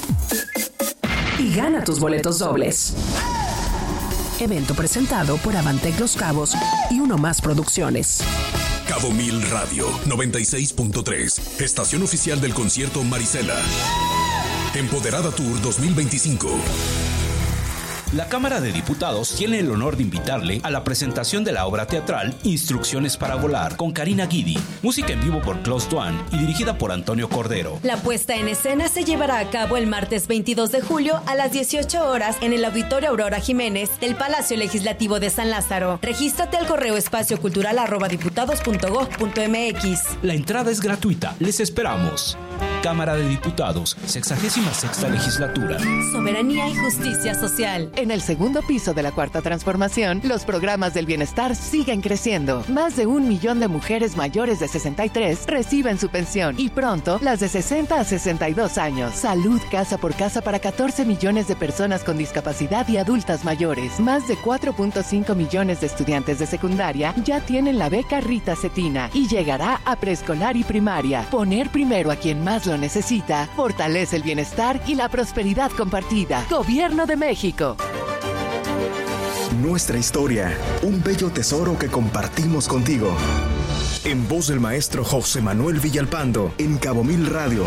y gana tus boletos dobles. Evento presentado por Avantec Los Cabos y Uno Más Producciones. Cabo Mil Radio 96.3, estación oficial del concierto Marisela. Empoderada Tour 2025. La Cámara de Diputados tiene el honor de invitarle a la presentación de la obra teatral Instrucciones para volar, con Karina Guidi, música en vivo por Klaus Duan y dirigida por Antonio Cordero. La puesta en escena se llevará a cabo el martes 22 de julio a las 18 horas en el Auditorio Aurora Jiménez del Palacio Legislativo de San Lázaro. Regístrate al correo espaciocultural@diputados.gov.mx. La entrada es gratuita. Les esperamos. Cámara de Diputados, 66ª Legislatura. Soberanía y justicia social. En el segundo piso de la Cuarta Transformación, los programas del bienestar siguen creciendo. Más de 1 millón de mujeres mayores de 63 reciben su pensión y pronto las de 60 a 62 años. Salud casa por casa para 14 millones de personas con discapacidad y adultas mayores. Más de 4.5 millones de estudiantes de secundaria ya tienen la beca Rita Cetina y llegará a preescolar y primaria. Poner primero a quien más lo necesita fortalece el bienestar y la prosperidad compartida. Gobierno de México. Nuestra historia, un bello tesoro que compartimos contigo. En voz del maestro José Manuel Villalpando, en Cabo Mil Radio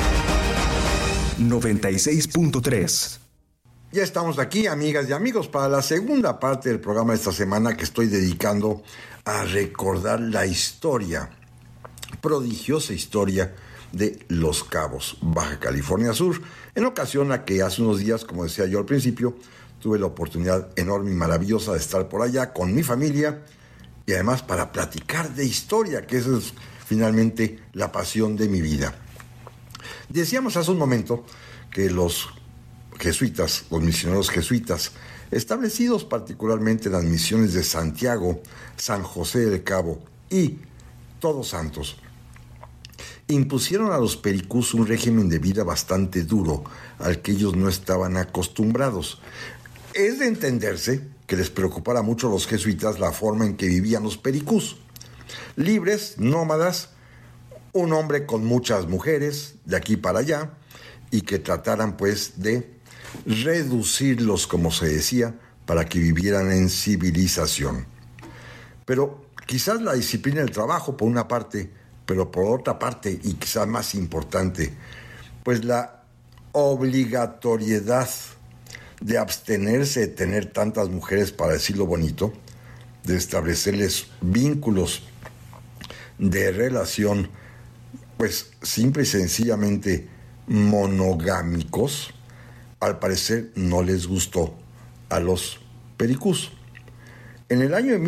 96.3. Ya estamos aquí, amigas y amigos, para la segunda parte del programa de esta semana que estoy dedicando a recordar la historia, prodigiosa historia de Los Cabos, Baja California Sur, en ocasión a que hace unos días, como decía yo al principio, tuve la oportunidad enorme y maravillosa de estar por allá con mi familia y además para platicar de historia, que esa es finalmente la pasión de mi vida. Decíamos hace un momento que los jesuitas, los misioneros jesuitas, establecidos particularmente en las misiones de Santiago, San José del Cabo y Todos Santos, impusieron a los pericús un régimen de vida bastante duro al que ellos no estaban acostumbrados. Es de entenderse que les preocupara mucho a los jesuitas la forma en que vivían los pericús. Libres, nómadas, un hombre con muchas mujeres de aquí para allá y que trataran pues de reducirlos, como se decía, para que vivieran en civilización. Pero quizás la disciplina del trabajo por una parte, pero por otra parte, y quizás más importante, pues la obligatoriedad de abstenerse de tener tantas mujeres, para decirlo bonito, de establecerles vínculos de relación, pues simple y sencillamente monogámicos, al parecer no les gustó a los pericús. En el año de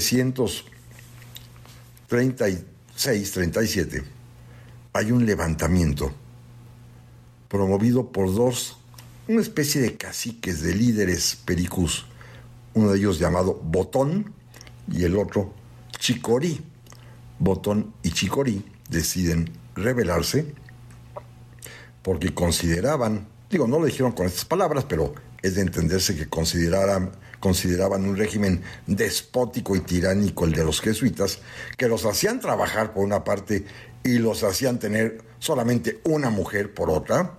1736-37 hay un levantamiento promovido por una especie de caciques, de líderes pericús, uno de ellos llamado Botón y el otro Chicorí. Botón y Chicorí deciden rebelarse porque consideraban, no lo dijeron con estas palabras, pero es de entenderse que consideraban un régimen despótico y tiránico el de los jesuitas, que los hacían trabajar por una parte y los hacían tener solamente una mujer por otra,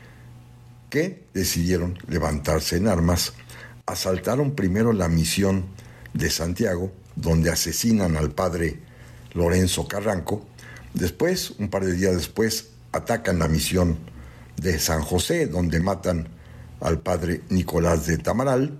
que decidieron levantarse en armas. Asaltaron primero la misión de Santiago, donde asesinan al padre Lorenzo Carranco. Después, un par de días después, atacan la misión de San José, donde matan al padre Nicolás de Tamaral.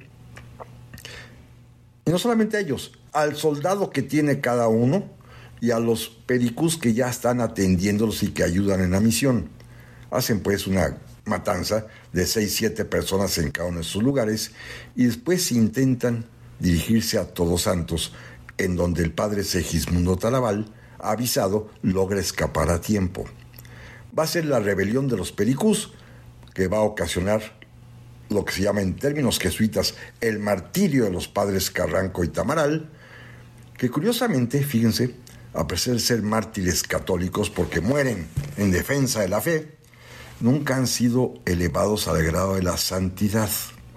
Y no solamente a ellos, al soldado que tiene cada uno y a los pericús que ya están atendiéndolos y que ayudan en la misión. Hacen pues una matanza de 6-7 personas en cada uno de sus lugares y después intentan dirigirse a Todos Santos, en donde el padre Segismundo Tarabal, avisado, logra escapar a tiempo. Va a ser la rebelión de los pericús, que va a ocasionar lo que se llama en términos jesuitas el martirio de los padres Carranco y Tamaral, que curiosamente, fíjense, a pesar de ser mártires católicos porque mueren en defensa de la fe, nunca han sido elevados al grado de la santidad.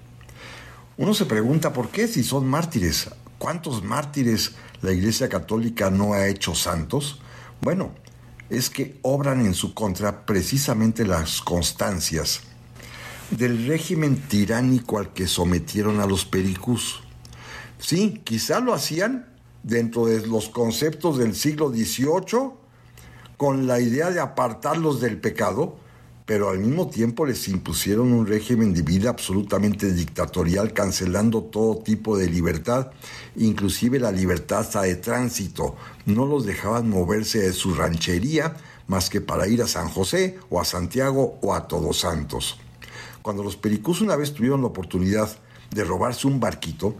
Uno se pregunta por qué si son mártires. ¿Cuántos mártires la Iglesia Católica no ha hecho santos? Bueno, es que obran en su contra precisamente las constancias del régimen tiránico al que sometieron a los pericús. Sí, quizá lo hacían dentro de los conceptos del siglo XVIII, con la idea de apartarlos del pecado, pero al mismo tiempo les impusieron un régimen de vida absolutamente dictatorial, cancelando todo tipo de libertad, inclusive la libertad hasta de tránsito. No los dejaban moverse de su ranchería más que para ir a San José o a Santiago o a Todos Santos. Cuando los pericús una vez tuvieron la oportunidad de robarse un barquito,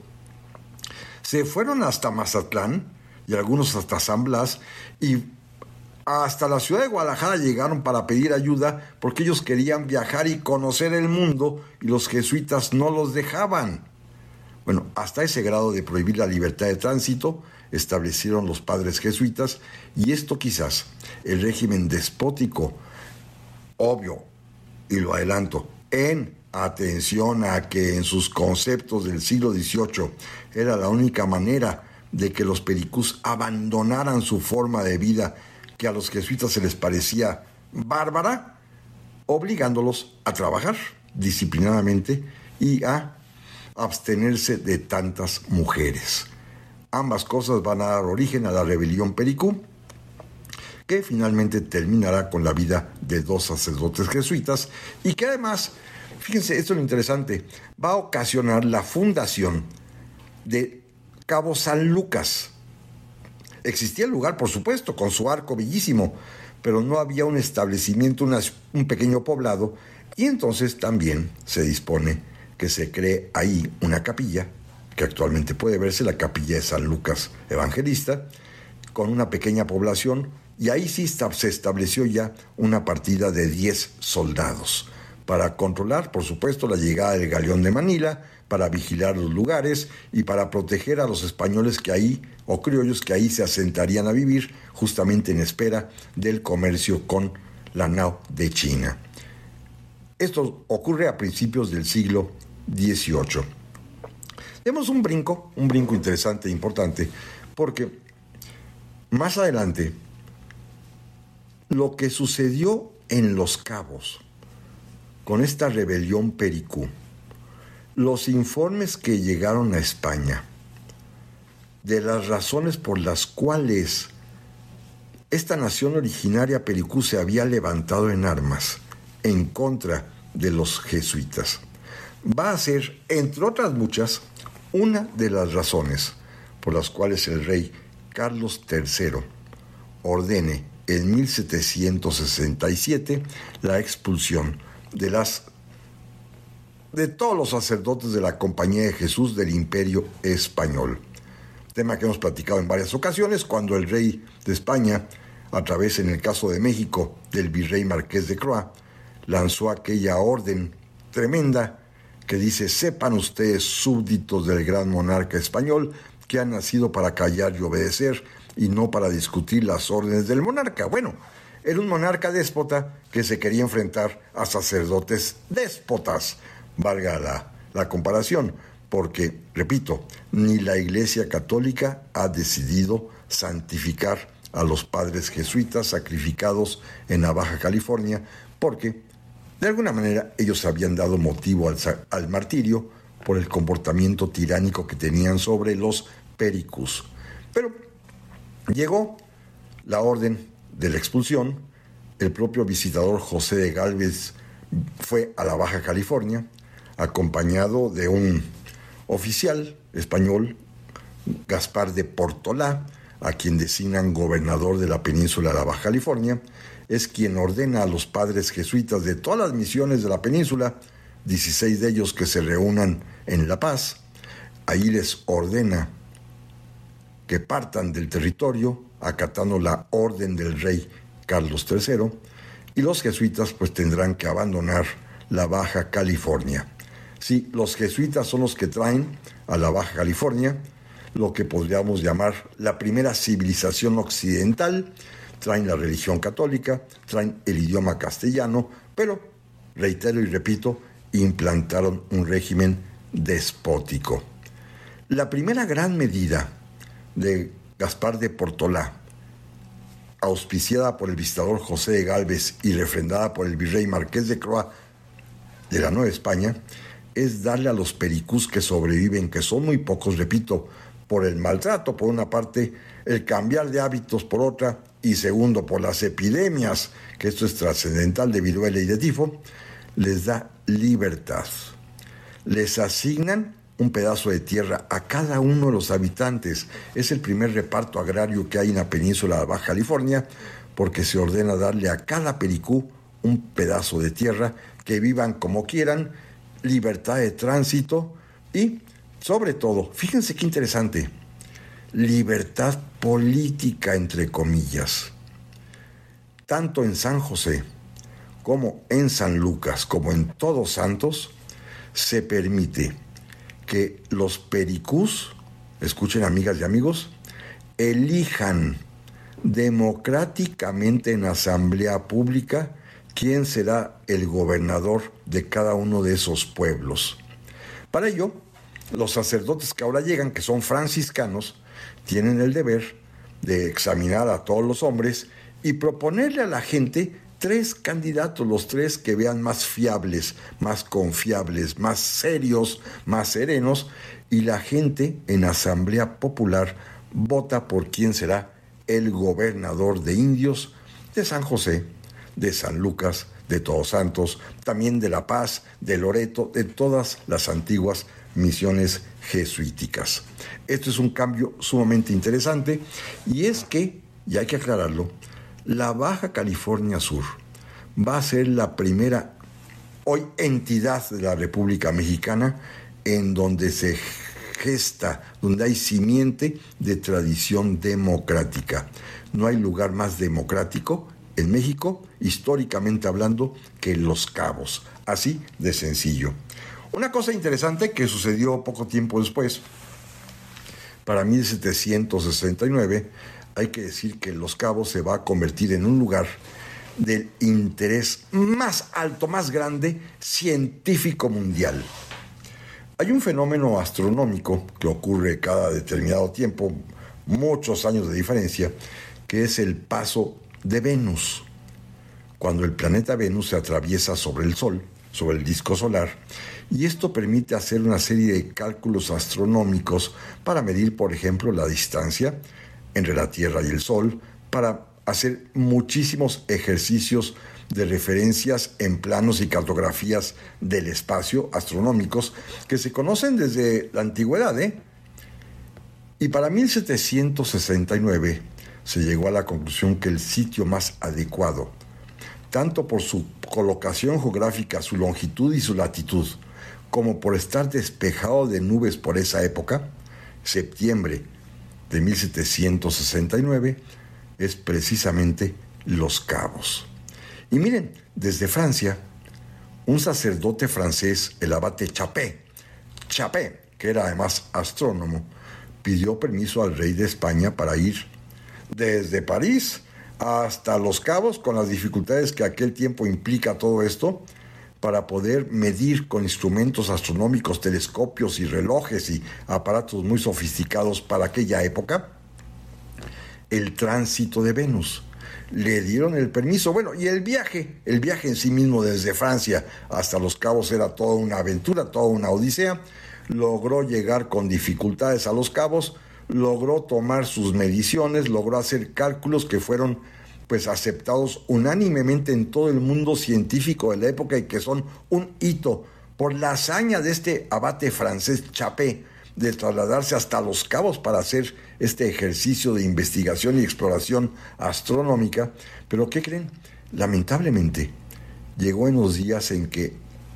se fueron hasta Mazatlán y algunos hasta San Blas y hasta la ciudad de Guadalajara llegaron para pedir ayuda porque ellos querían viajar y conocer el mundo y los jesuitas no los dejaban. Bueno, hasta ese grado de prohibir la libertad de tránsito establecieron los padres jesuitas, y esto quizás el régimen despótico, obvio, y lo adelanto, en atención a que en sus conceptos del siglo XVIII era la única manera de que los pericús abandonaran su forma de vida que a los jesuitas se les parecía bárbara, obligándolos a trabajar disciplinadamente y a abstenerse de tantas mujeres. Ambas cosas van a dar origen a la rebelión pericú, que finalmente terminará con la vida de 2 sacerdotes jesuitas y que además, fíjense, esto es lo interesante, va a ocasionar la fundación de Cabo San Lucas. Existía el lugar, por supuesto, con su arco bellísimo, pero no había un establecimiento, un pequeño poblado, y entonces también se dispone que se cree ahí una capilla, que actualmente puede verse, la capilla de San Lucas Evangelista, con una pequeña población, y ahí sí se estableció ya una partida de 10 soldados, para controlar, por supuesto, la llegada del galeón de Manila, para vigilar los lugares y para proteger a los españoles que ahí, o criollos que ahí se asentarían a vivir, justamente en espera del comercio con la nao de China. Esto ocurre a principios del siglo XVIII. Demos un brinco interesante e importante, porque más adelante, lo que sucedió en Los Cabos, con esta rebelión pericú, los informes que llegaron a España de las razones por las cuales esta nación originaria pericú se había levantado en armas en contra de los jesuitas, va a ser, entre otras muchas, una de las razones por las cuales el rey Carlos III ordene en 1767 la expulsión de todos los sacerdotes de la Compañía de Jesús del Imperio Español. Tema que hemos platicado en varias ocasiones cuando el rey de España, a través en el caso de México del virrey Marqués de Croix, lanzó aquella orden tremenda que dice: sepan ustedes, súbditos del gran monarca español, que han nacido para callar y obedecer y no para discutir las órdenes del monarca. Bueno, era un monarca déspota que se quería enfrentar a sacerdotes déspotas, valga la comparación, porque, repito, ni la Iglesia Católica ha decidido santificar a los padres jesuitas sacrificados en la Baja California, porque de alguna manera ellos habían dado motivo al martirio por el comportamiento tiránico que tenían sobre los pericús. Pero llegó la orden de la expulsión. El propio visitador José de Gálvez fue a la Baja California, acompañado de un oficial español, Gaspar de Portolá, a quien designan gobernador de la península de la Baja California. Es quien ordena a los padres jesuitas de todas las misiones de la península, 16 de ellos que se reúnan en La Paz. Ahí les ordena que partan del territorio, acatando la orden del rey Carlos III, y los jesuitas pues tendrán que abandonar la Baja California. Sí, los jesuitas son los que traen a la Baja California lo que podríamos llamar la primera civilización occidental. Traen la religión católica, traen el idioma castellano, pero, reitero y repito, implantaron un régimen despótico. La primera gran medida de Gaspar de Portolá, auspiciada por el visitador José de Gálvez y refrendada por el virrey Marqués de Croix de la Nueva España, es darle a los pericús que sobreviven, que son muy pocos, repito, por el maltrato, por una parte, el cambiar de hábitos por otra, y segundo, por las epidemias, que esto es trascendental de viruela y de tifo, les da libertad. Les asignan un pedazo de tierra a cada uno de los habitantes. Es el primer reparto agrario que hay en la península de Baja California, porque se ordena darle a cada pericú un pedazo de tierra, que vivan como quieran, libertad de tránsito y, sobre todo, fíjense qué interesante, libertad política, entre comillas. Tanto en San José como en San Lucas, como en Todos Santos, se permite que los pericús, escuchen amigas y amigos, elijan democráticamente en asamblea pública quién será el gobernador de cada uno de esos pueblos. Para ello, los sacerdotes que ahora llegan, que son franciscanos, tienen el deber de examinar a todos los hombres y proponerle a la gente 3 candidatos, los 3 que vean más fiables, más confiables, más serios, más serenos, y la gente en asamblea popular vota por quién será el gobernador de indios de San José, de San Lucas, de Todos Santos, también de La Paz, de Loreto, de todas las antiguas misiones jesuíticas. Esto es un cambio sumamente interesante, y es que, y hay que aclararlo, la Baja California Sur va a ser la primera hoy entidad de la República Mexicana en donde se gesta, donde hay simiente de tradición democrática. No hay lugar más democrático en México, históricamente hablando, que Los Cabos. Así de sencillo. Una cosa interesante que sucedió poco tiempo después, para 1769, hay que decir que Los Cabos se va a convertir en un lugar del interés más alto, más grande, científico mundial. Hay un fenómeno astronómico que ocurre cada determinado tiempo, muchos años de diferencia, que es el paso de Venus. Cuando el planeta Venus se atraviesa sobre el Sol, sobre el disco solar, y esto permite hacer una serie de cálculos astronómicos para medir, por ejemplo, la distancia entre la Tierra y el Sol, para hacer muchísimos ejercicios de referencias en planos y cartografías del espacio astronómicos que se conocen desde la antigüedad, Y para 1769 se llegó a la conclusión que el sitio más adecuado, tanto por su colocación geográfica, su longitud y su latitud, como por estar despejado de nubes por esa época, septiembre de 1769, es precisamente Los Cabos. Y miren, desde Francia, un sacerdote francés, el abate Chappé, que era además astrónomo, pidió permiso al rey de España para ir desde París hasta Los Cabos, con las dificultades que aquel tiempo implica todo esto, para poder medir con instrumentos astronómicos, telescopios y relojes y aparatos muy sofisticados para aquella época, el tránsito de Venus. Le dieron el permiso, bueno, y el viaje en sí mismo desde Francia hasta Los Cabos era toda una aventura, toda una odisea. Logró llegar con dificultades a Los Cabos, logró tomar sus mediciones, logró hacer cálculos que fueron pues aceptados unánimemente en todo el mundo científico de la época y que son un hito por la hazaña de este abate francés Chappé de trasladarse hasta Los Cabos para hacer este ejercicio de investigación y exploración astronómica. Pero ¿qué creen? Lamentablemente llegó en los días en que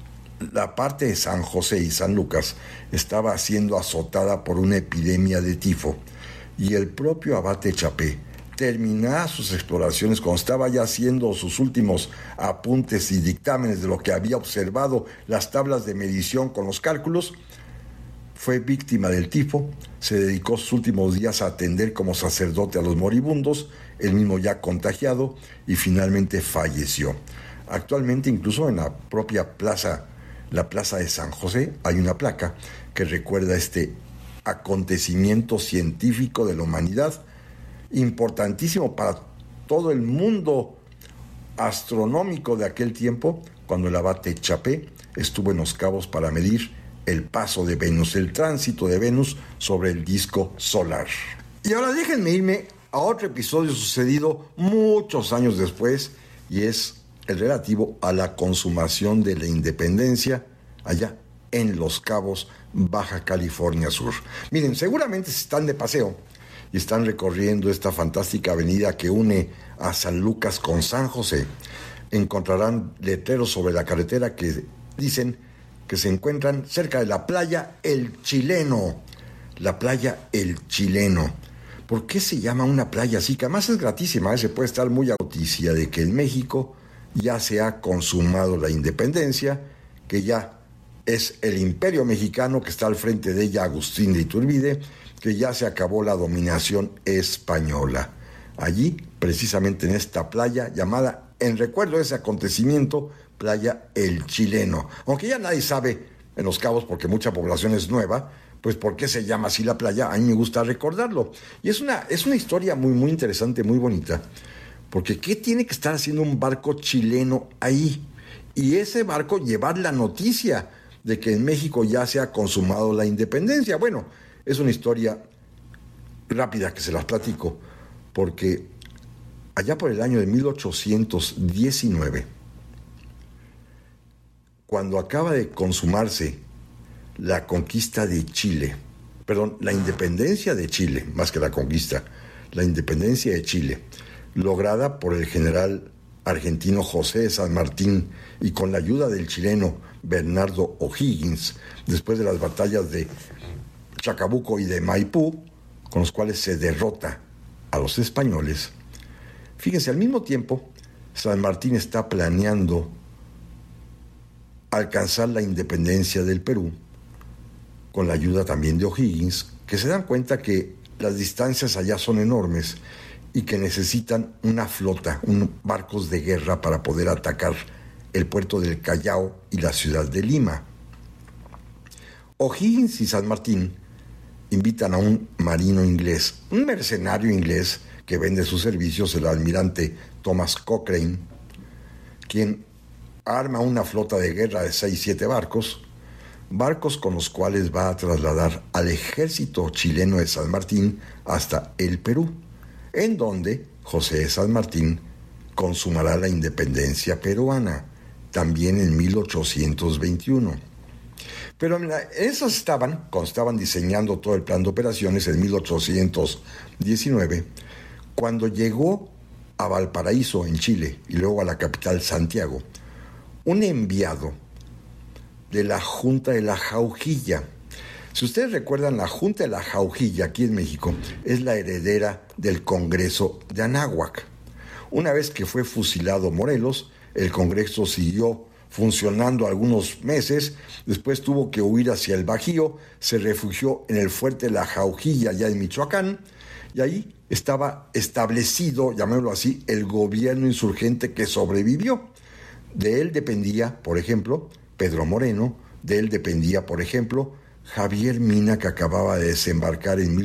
la parte de San José y San Lucas estaba siendo azotada por una epidemia de tifo, y el propio abate Chappé terminaba sus exploraciones cuando estaba ya haciendo sus últimos apuntes y dictámenes de lo que había observado, las tablas de medición con los cálculos. Fue víctima del tifo, se dedicó sus últimos días a atender como sacerdote a los moribundos, él mismo ya contagiado, y finalmente falleció. Actualmente, incluso en la propia plaza, la plaza de San José, hay una placa que recuerda este acontecimiento científico de la humanidad, importantísimo para todo el mundo astronómico de aquel tiempo, cuando el abate Chappé estuvo en Los Cabos para medir el paso de Venus, el tránsito de Venus sobre el disco solar. Y ahora déjenme irme a otro episodio sucedido muchos años después, y es el relativo a la consumación de la independencia allá en Los Cabos, Baja California Sur. Miren, seguramente si están de paseo y están recorriendo esta fantástica avenida que une a San Lucas con San José, encontrarán letreros sobre la carretera que dicen que se encuentran cerca de la playa El Chileno. La playa El Chileno. ¿Por qué se llama una playa así? Que además es gratísima, se puede estar muy a noticia de que en México ya se ha consumado la independencia, que ya es el imperio mexicano que está al frente de ella Agustín de Iturbide, que ya se acabó la dominación española. Allí, precisamente en esta playa llamada, en recuerdo de ese acontecimiento, playa El Chileno. Aunque ya nadie sabe en Los Cabos, porque mucha población es nueva, pues por qué se llama así la playa, a mí me gusta recordarlo. Y es una historia muy, muy interesante, muy bonita, porque ¿qué tiene que estar haciendo un barco chileno ahí? Y ese barco llevar la noticia de que en México ya se ha consumado la independencia. Bueno, es una historia rápida que se las platico, porque allá por el año de 1819, cuando acaba de consumarse la conquista de Chile, la independencia de Chile, más que la conquista, la independencia de Chile, lograda por el general argentino José de San Martín y con la ayuda del chileno Bernardo O'Higgins, después de las batallas de Chacabuco y de Maipú, con los cuales se derrota a los españoles. Fíjense, al mismo tiempo, San Martín está planeando alcanzar la independencia del Perú, con la ayuda también de O'Higgins, que se dan cuenta que las distancias allá son enormes y que necesitan una flota, barcos de guerra para poder atacar el puerto del Callao y la ciudad de Lima. O'Higgins y San Martín invitan a un marino inglés, un mercenario inglés que vende sus servicios, el almirante Thomas Cochrane, quien arma una flota de guerra de 6-7 barcos con los cuales va a trasladar al ejército chileno de San Martín hasta el Perú, en donde José de San Martín consumará la independencia peruana, también en 1821. Pero esos cuando estaban diseñando todo el plan de operaciones en 1819, Cuando llegó a Valparaíso, en Chile, y luego a la capital, Santiago, un enviado de la Junta de la Jaujilla. Si ustedes recuerdan, la Junta de la Jaujilla aquí en México es la heredera del Congreso de Anáhuac. Una vez que fue fusilado Morelos, el Congreso siguió funcionando algunos meses, después tuvo que huir hacia el Bajío, se refugió en el fuerte de la Jaujilla, allá en Michoacán, y ahí estaba establecido, llamémoslo así, el gobierno insurgente que sobrevivió. De él dependía, por ejemplo, Pedro Moreno, de él dependía, por ejemplo, Javier Mina, que acababa de desembarcar en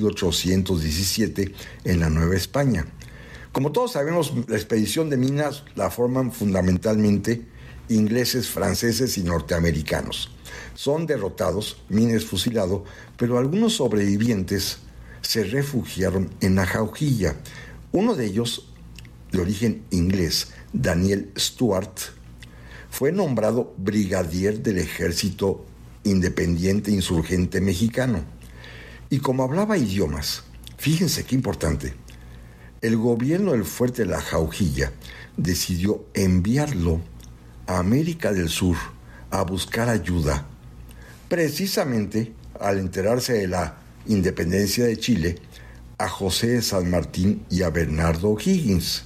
1817 en la Nueva España. Como todos sabemos, la expedición de Mina la forman fundamentalmente ingleses, franceses y norteamericanos. Son derrotados, Mina es fusilado, pero algunos sobrevivientes se refugiaron en la Jaujilla. Uno de ellos, de origen inglés, Daniel Stuart, fue nombrado brigadier del ejército independiente insurgente mexicano. Y como hablaba idiomas, fíjense qué importante, el gobierno del fuerte de la Jaujilla decidió enviarlo a América del Sur a buscar ayuda, precisamente al enterarse de la independencia de Chile, a José de San Martín y a Bernardo O'Higgins.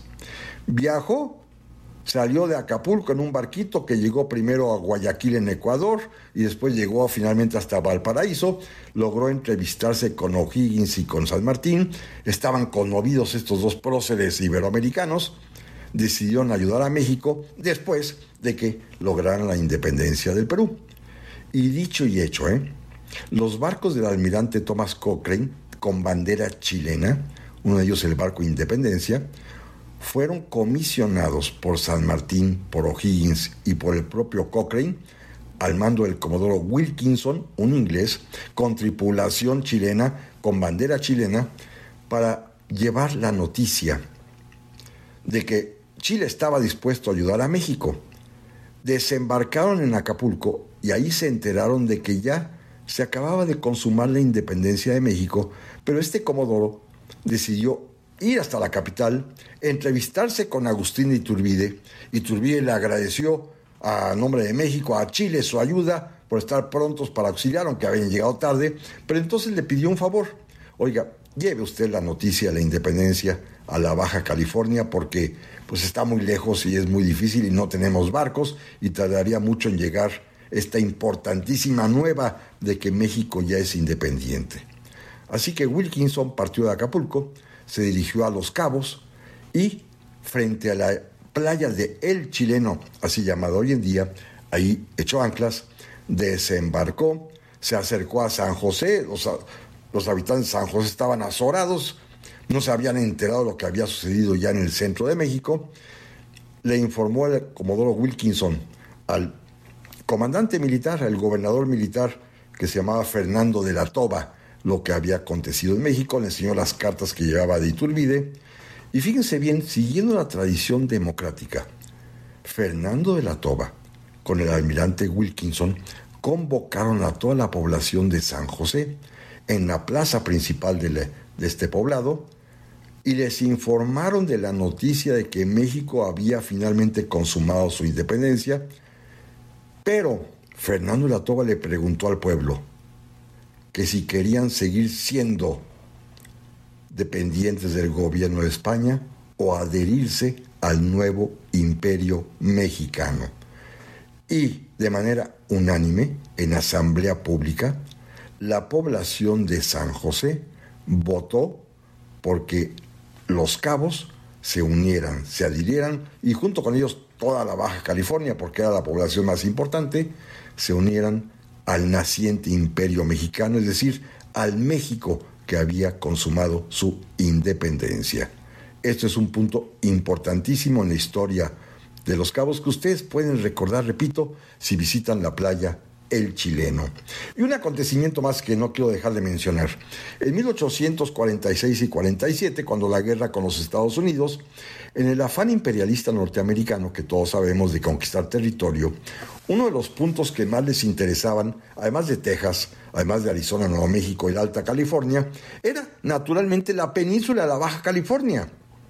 Viajó, salió de Acapulco en un barquito que llegó primero a Guayaquil en Ecuador y después llegó finalmente hasta Valparaíso, logró entrevistarse con O'Higgins y con San Martín, estaban conmovidos estos dos próceres iberoamericanos, decidieron ayudar a México después de que lograran la independencia del Perú. Y dicho y hecho, los barcos del almirante Thomas Cochrane, con bandera chilena, uno de ellos el barco Independencia, fueron comisionados por San Martín, por O'Higgins y por el propio Cochrane, al mando del comodoro Wilkinson, un inglés, con tripulación chilena, con bandera chilena, para llevar la noticia de que Chile estaba dispuesto a ayudar a México. Desembarcaron en Acapulco y ahí se enteraron de que ya se acababa de consumar la independencia de México, pero este comodoro decidió ir hasta la capital, entrevistarse con Agustín de Iturbide. Iturbide le agradeció a nombre de México a Chile su ayuda por estar prontos para auxiliar, aunque habían llegado tarde, pero entonces le pidió un favor. Oiga, lleve usted la noticia de la independencia a la Baja California porque pues está muy lejos y es muy difícil y no tenemos barcos y tardaría mucho en llegar esta importantísima nueva de que México ya es independiente. Así que Wilkinson partió de Acapulco, se dirigió a Los Cabos y frente a la playa de El Chileno, así llamado hoy en día, ahí echó anclas, desembarcó, se acercó a San José, los habitantes de San José estaban azorados, no se habían enterado de lo que había sucedido ya en el centro de México. Le informó el comodoro Wilkinson al comandante militar, al gobernador militar que se llamaba Fernando de la Toba, lo que había acontecido en México, le enseñó las cartas que llevaba de Iturbide, y fíjense bien, siguiendo la tradición democrática, Fernando de la Toba, con el almirante Wilkinson, convocaron a toda la población de San José en la plaza principal de este poblado y les informaron de la noticia de que México había finalmente consumado su independencia, pero Fernando de la Toba le preguntó al pueblo que si querían seguir siendo dependientes del gobierno de España o adherirse al nuevo imperio mexicano. Y de manera unánime, en asamblea pública, la población de San José votó porque Los Cabos se unieran, se adhirieran, y junto con ellos toda la Baja California, porque era la población más importante, se unieran al naciente imperio mexicano, es decir, al México que había consumado su independencia. Esto es un punto importantísimo en la historia de Los Cabos que ustedes pueden recordar, repito, si visitan la playa El Chileno. Y un acontecimiento más que no quiero dejar de mencionar. En 1846 y 47, cuando la guerra con los Estados Unidos, en el afán imperialista norteamericano, que todos sabemos, de conquistar territorio, uno de los puntos que más les interesaban, además de Texas, además de Arizona, Nuevo México y la Alta California, era naturalmente la península de la Baja California.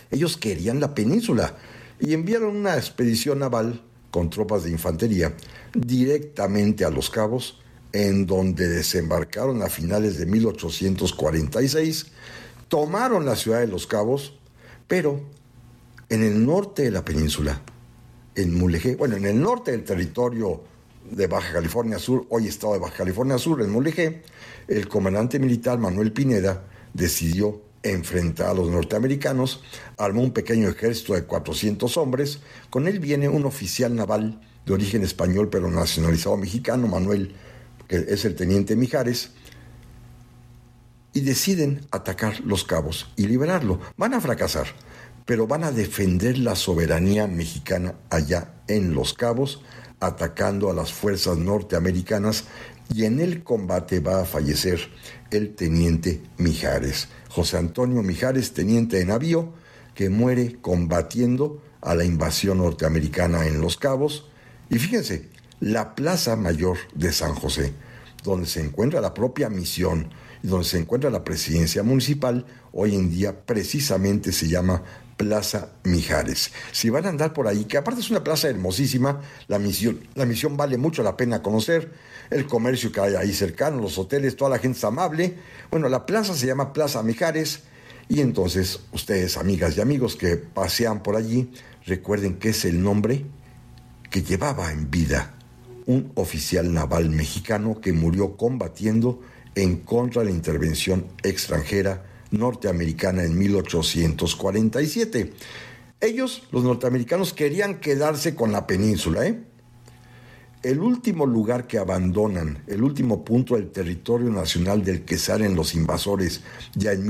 Ellos querían la península y enviaron una expedición naval con tropas de infantería directamente a Los Cabos, en donde desembarcaron a finales de 1846, tomaron la ciudad de Los Cabos, pero en el norte de la península, en Mulegé, en el norte del territorio de Baja California Sur, hoy estado de Baja California Sur, en Mulegé, el comandante militar Manuel Pineda decidió enfrentar a los norteamericanos, armó un pequeño ejército de 400 hombres, con él viene un oficial naval de origen español pero nacionalizado mexicano, Manuel, que es el teniente Mijares, y deciden atacar Los Cabos y liberarlo. Van a fracasar, pero van a defender la soberanía mexicana allá en Los Cabos, atacando a las fuerzas norteamericanas, y en el combate va a fallecer el teniente Mijares, José Antonio Mijares, teniente de navío, que muere combatiendo a la invasión norteamericana en Los Cabos. Y fíjense, la Plaza Mayor de San José, donde se encuentra la propia misión y donde se encuentra la presidencia municipal, hoy en día precisamente se llama Plaza Mijares. Si van a andar por ahí, que aparte es una plaza hermosísima, la misión vale mucho la pena conocer, el comercio que hay ahí cercano, los hoteles, toda la gente es amable. Bueno, la plaza se llama Plaza Mijares, y entonces ustedes, amigas y amigos que pasean por allí, recuerden que es el nombre que llevaba en vida un oficial naval mexicano que murió combatiendo en contra de la intervención extranjera norteamericana en 1847. Ellos, los norteamericanos, querían quedarse con la península, El último lugar que abandonan, el último punto del territorio nacional del que salen los invasores ya en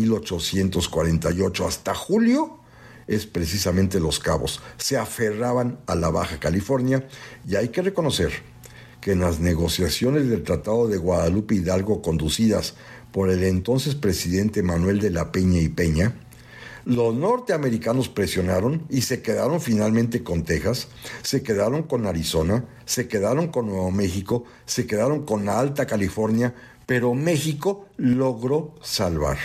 1848 hasta julio, es precisamente Los Cabos. Se aferraban a la Baja California, y hay que reconocer que en las negociaciones del Tratado de Guadalupe Hidalgo conducidas por el entonces presidente Manuel de la Peña y Peña, los norteamericanos presionaron y se quedaron finalmente con Texas, se quedaron con Arizona, se quedaron con Nuevo México, se quedaron con la Alta California, pero México logró salvar.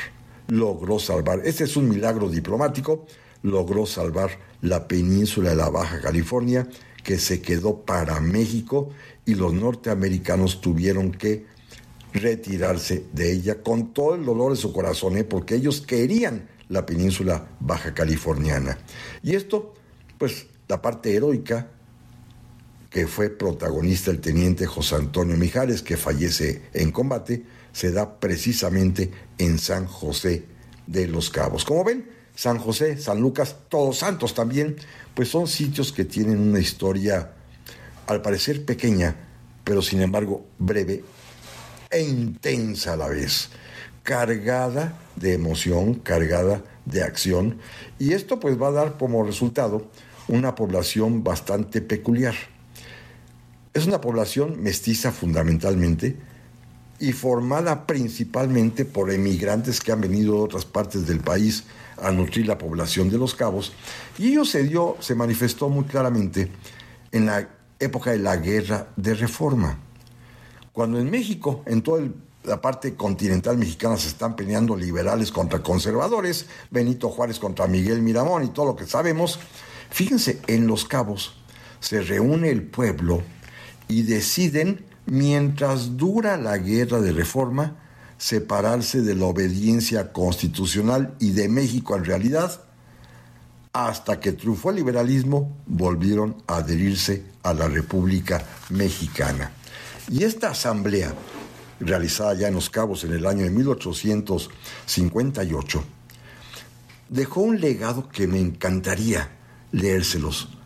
Este es un milagro diplomático, logró salvar la península de la Baja California, que se quedó para México, y los norteamericanos tuvieron que retirarse de ella con todo el dolor de su corazón, porque ellos querían la península baja californiana. Y esto, pues, la parte heroica que fue protagonista el teniente José Antonio Mijares, que fallece en combate, se da precisamente en San José de Los Cabos. Como ven, San José, San Lucas, Todos Santos también, pues son sitios que tienen una historia, al parecer pequeña, pero sin embargo breve e intensa a la vez, cargada de emoción, cargada de acción, y esto pues va a dar como resultado una población bastante peculiar. Es una población mestiza fundamentalmente y formada principalmente por emigrantes que han venido de otras partes del país a nutrir la población de Los Cabos, y ello se manifestó muy claramente en la época de la Guerra de Reforma, cuando en México, en toda la parte continental mexicana, se están peleando liberales contra conservadores, Benito Juárez contra Miguel Miramón y todo lo que sabemos. Fíjense, en Los Cabos se reúne el pueblo y deciden, mientras dura la Guerra de Reforma, separarse de la obediencia constitucional y de México en realidad. Hasta que triunfó el liberalismo, volvieron a adherirse a la República Mexicana. Y esta asamblea, realizada ya en Los Cabos en el año de 1858, dejó un legado que me encantaría leérselos,